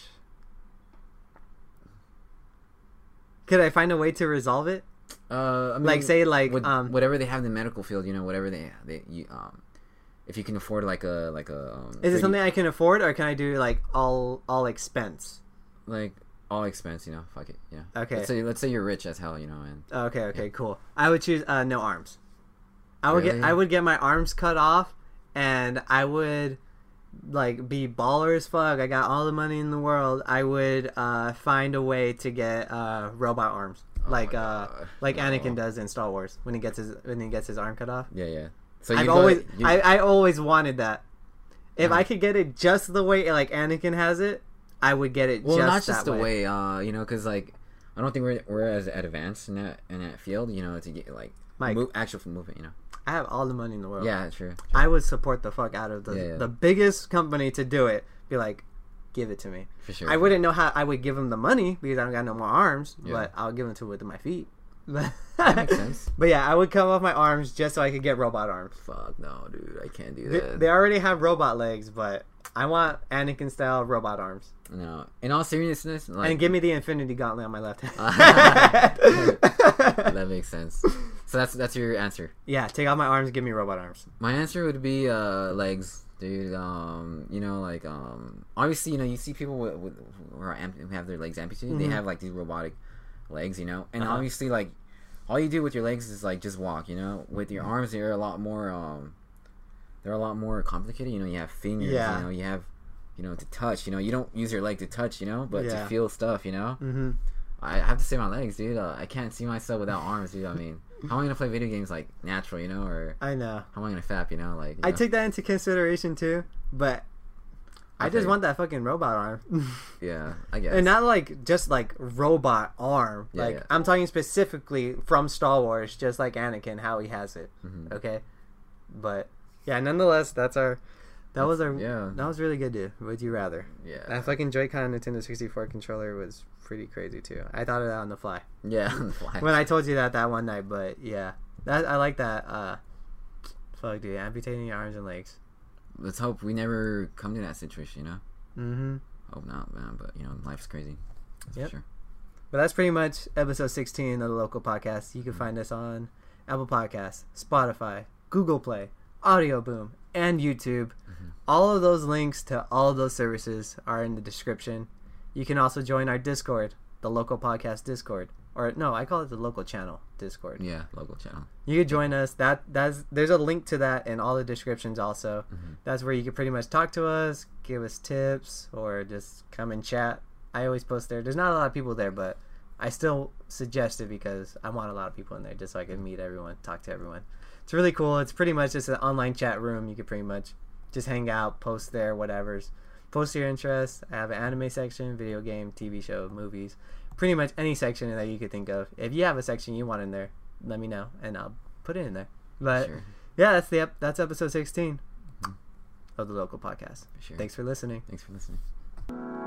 Could I find a way to resolve it? I mean, like say like whatever they have in the medical field, whatever if you can afford like a is it something I can afford, or can I do like all expense? Like all expense, fuck it, yeah. Okay. Let's say you're rich as hell, and okay, yeah. Cool. I would choose no arms. I would get my arms cut off, and I would like be baller as fuck. I got all the money in the world. I would find a way to get robot arms, like Anakin does in Star Wars when he gets his arm cut off. Yeah. So I always wanted that. If I could get it just the way like Anakin has it, I would get it. Well, just not just that the way. because like I don't think we're as advanced in that field, to get like actual movement, I have all the money in the world. Yeah, true. I would support the fuck out of the biggest company to do it. Be like, give it to me. For sure. I wouldn't know how I would give them the money because I don't got no more arms, but I'll give them to it with my feet. That makes sense. But yeah, I would cut off my arms just so I could get robot arms. Fuck no, dude. I can't do that. They already have robot legs, but I want Anakin style robot arms. No. In all seriousness, like, and give me the Infinity Gauntlet on my left hand. That makes sense. So that's your answer. Yeah, take off my arms, give me robot arms. My answer would be legs, dude. Obviously, you see people who have their legs amputated. Mm-hmm. They have like these robotic legs, and obviously like all you do with your legs is like just walk. With your arms, they're a lot more complicated. You have fingers. Yeah. You have to touch. You don't use your leg to touch. But to feel stuff. Mm-hmm. I have to say my legs, dude. I can't see myself without arms, dude. I mean, how am I gonna play video games like natural, or I know. How am I gonna fap, I take that into consideration too, but I just want that fucking robot arm. Yeah, I guess. And not like just like robot arm. Yeah, like I'm talking specifically from Star Wars, just like Anakin, how he has it. Mm-hmm. Okay, but yeah, nonetheless, that was really good, dude. Would you rather? Yeah. That fucking Joy-Con Nintendo 64 controller was pretty crazy too. I thought of that on the fly. Yeah, on the fly. When I told you that one night, but yeah, I like that. Fuck, dude, amputating your arms and legs. Let's hope we never come to that situation, Mm-hmm. Hope not, man. But life's crazy. That's for sure. But that's pretty much episode 16 of the Local Podcast. You can find us on Apple Podcasts, Spotify, Google Play, Audio Boom, and YouTube. Mm-hmm. All of those links to all of those services are in the description. You can also join our Discord the local podcast Discord, or no, I call it the local channel Discord. Yeah, local channel. You could join us. There's a link to that in all the descriptions. Also, that's where you can pretty much talk to us, give us tips, or just come and chat. I always post there. There's not a lot of people there, but I still suggest it because I want a lot of people in there just so I can meet everyone, talk to everyone. It's really cool. It's pretty much just an online chat room. You can pretty much just hang out, post there, whatever's. Post your interests. I have an anime section, video game, TV show, movies. Pretty much any section that you could think of. If you have a section you want in there, let me know and I'll put it in there. But Sure. yeah, that's episode 16 of the local podcast. For sure. Thanks for listening. Thanks for listening.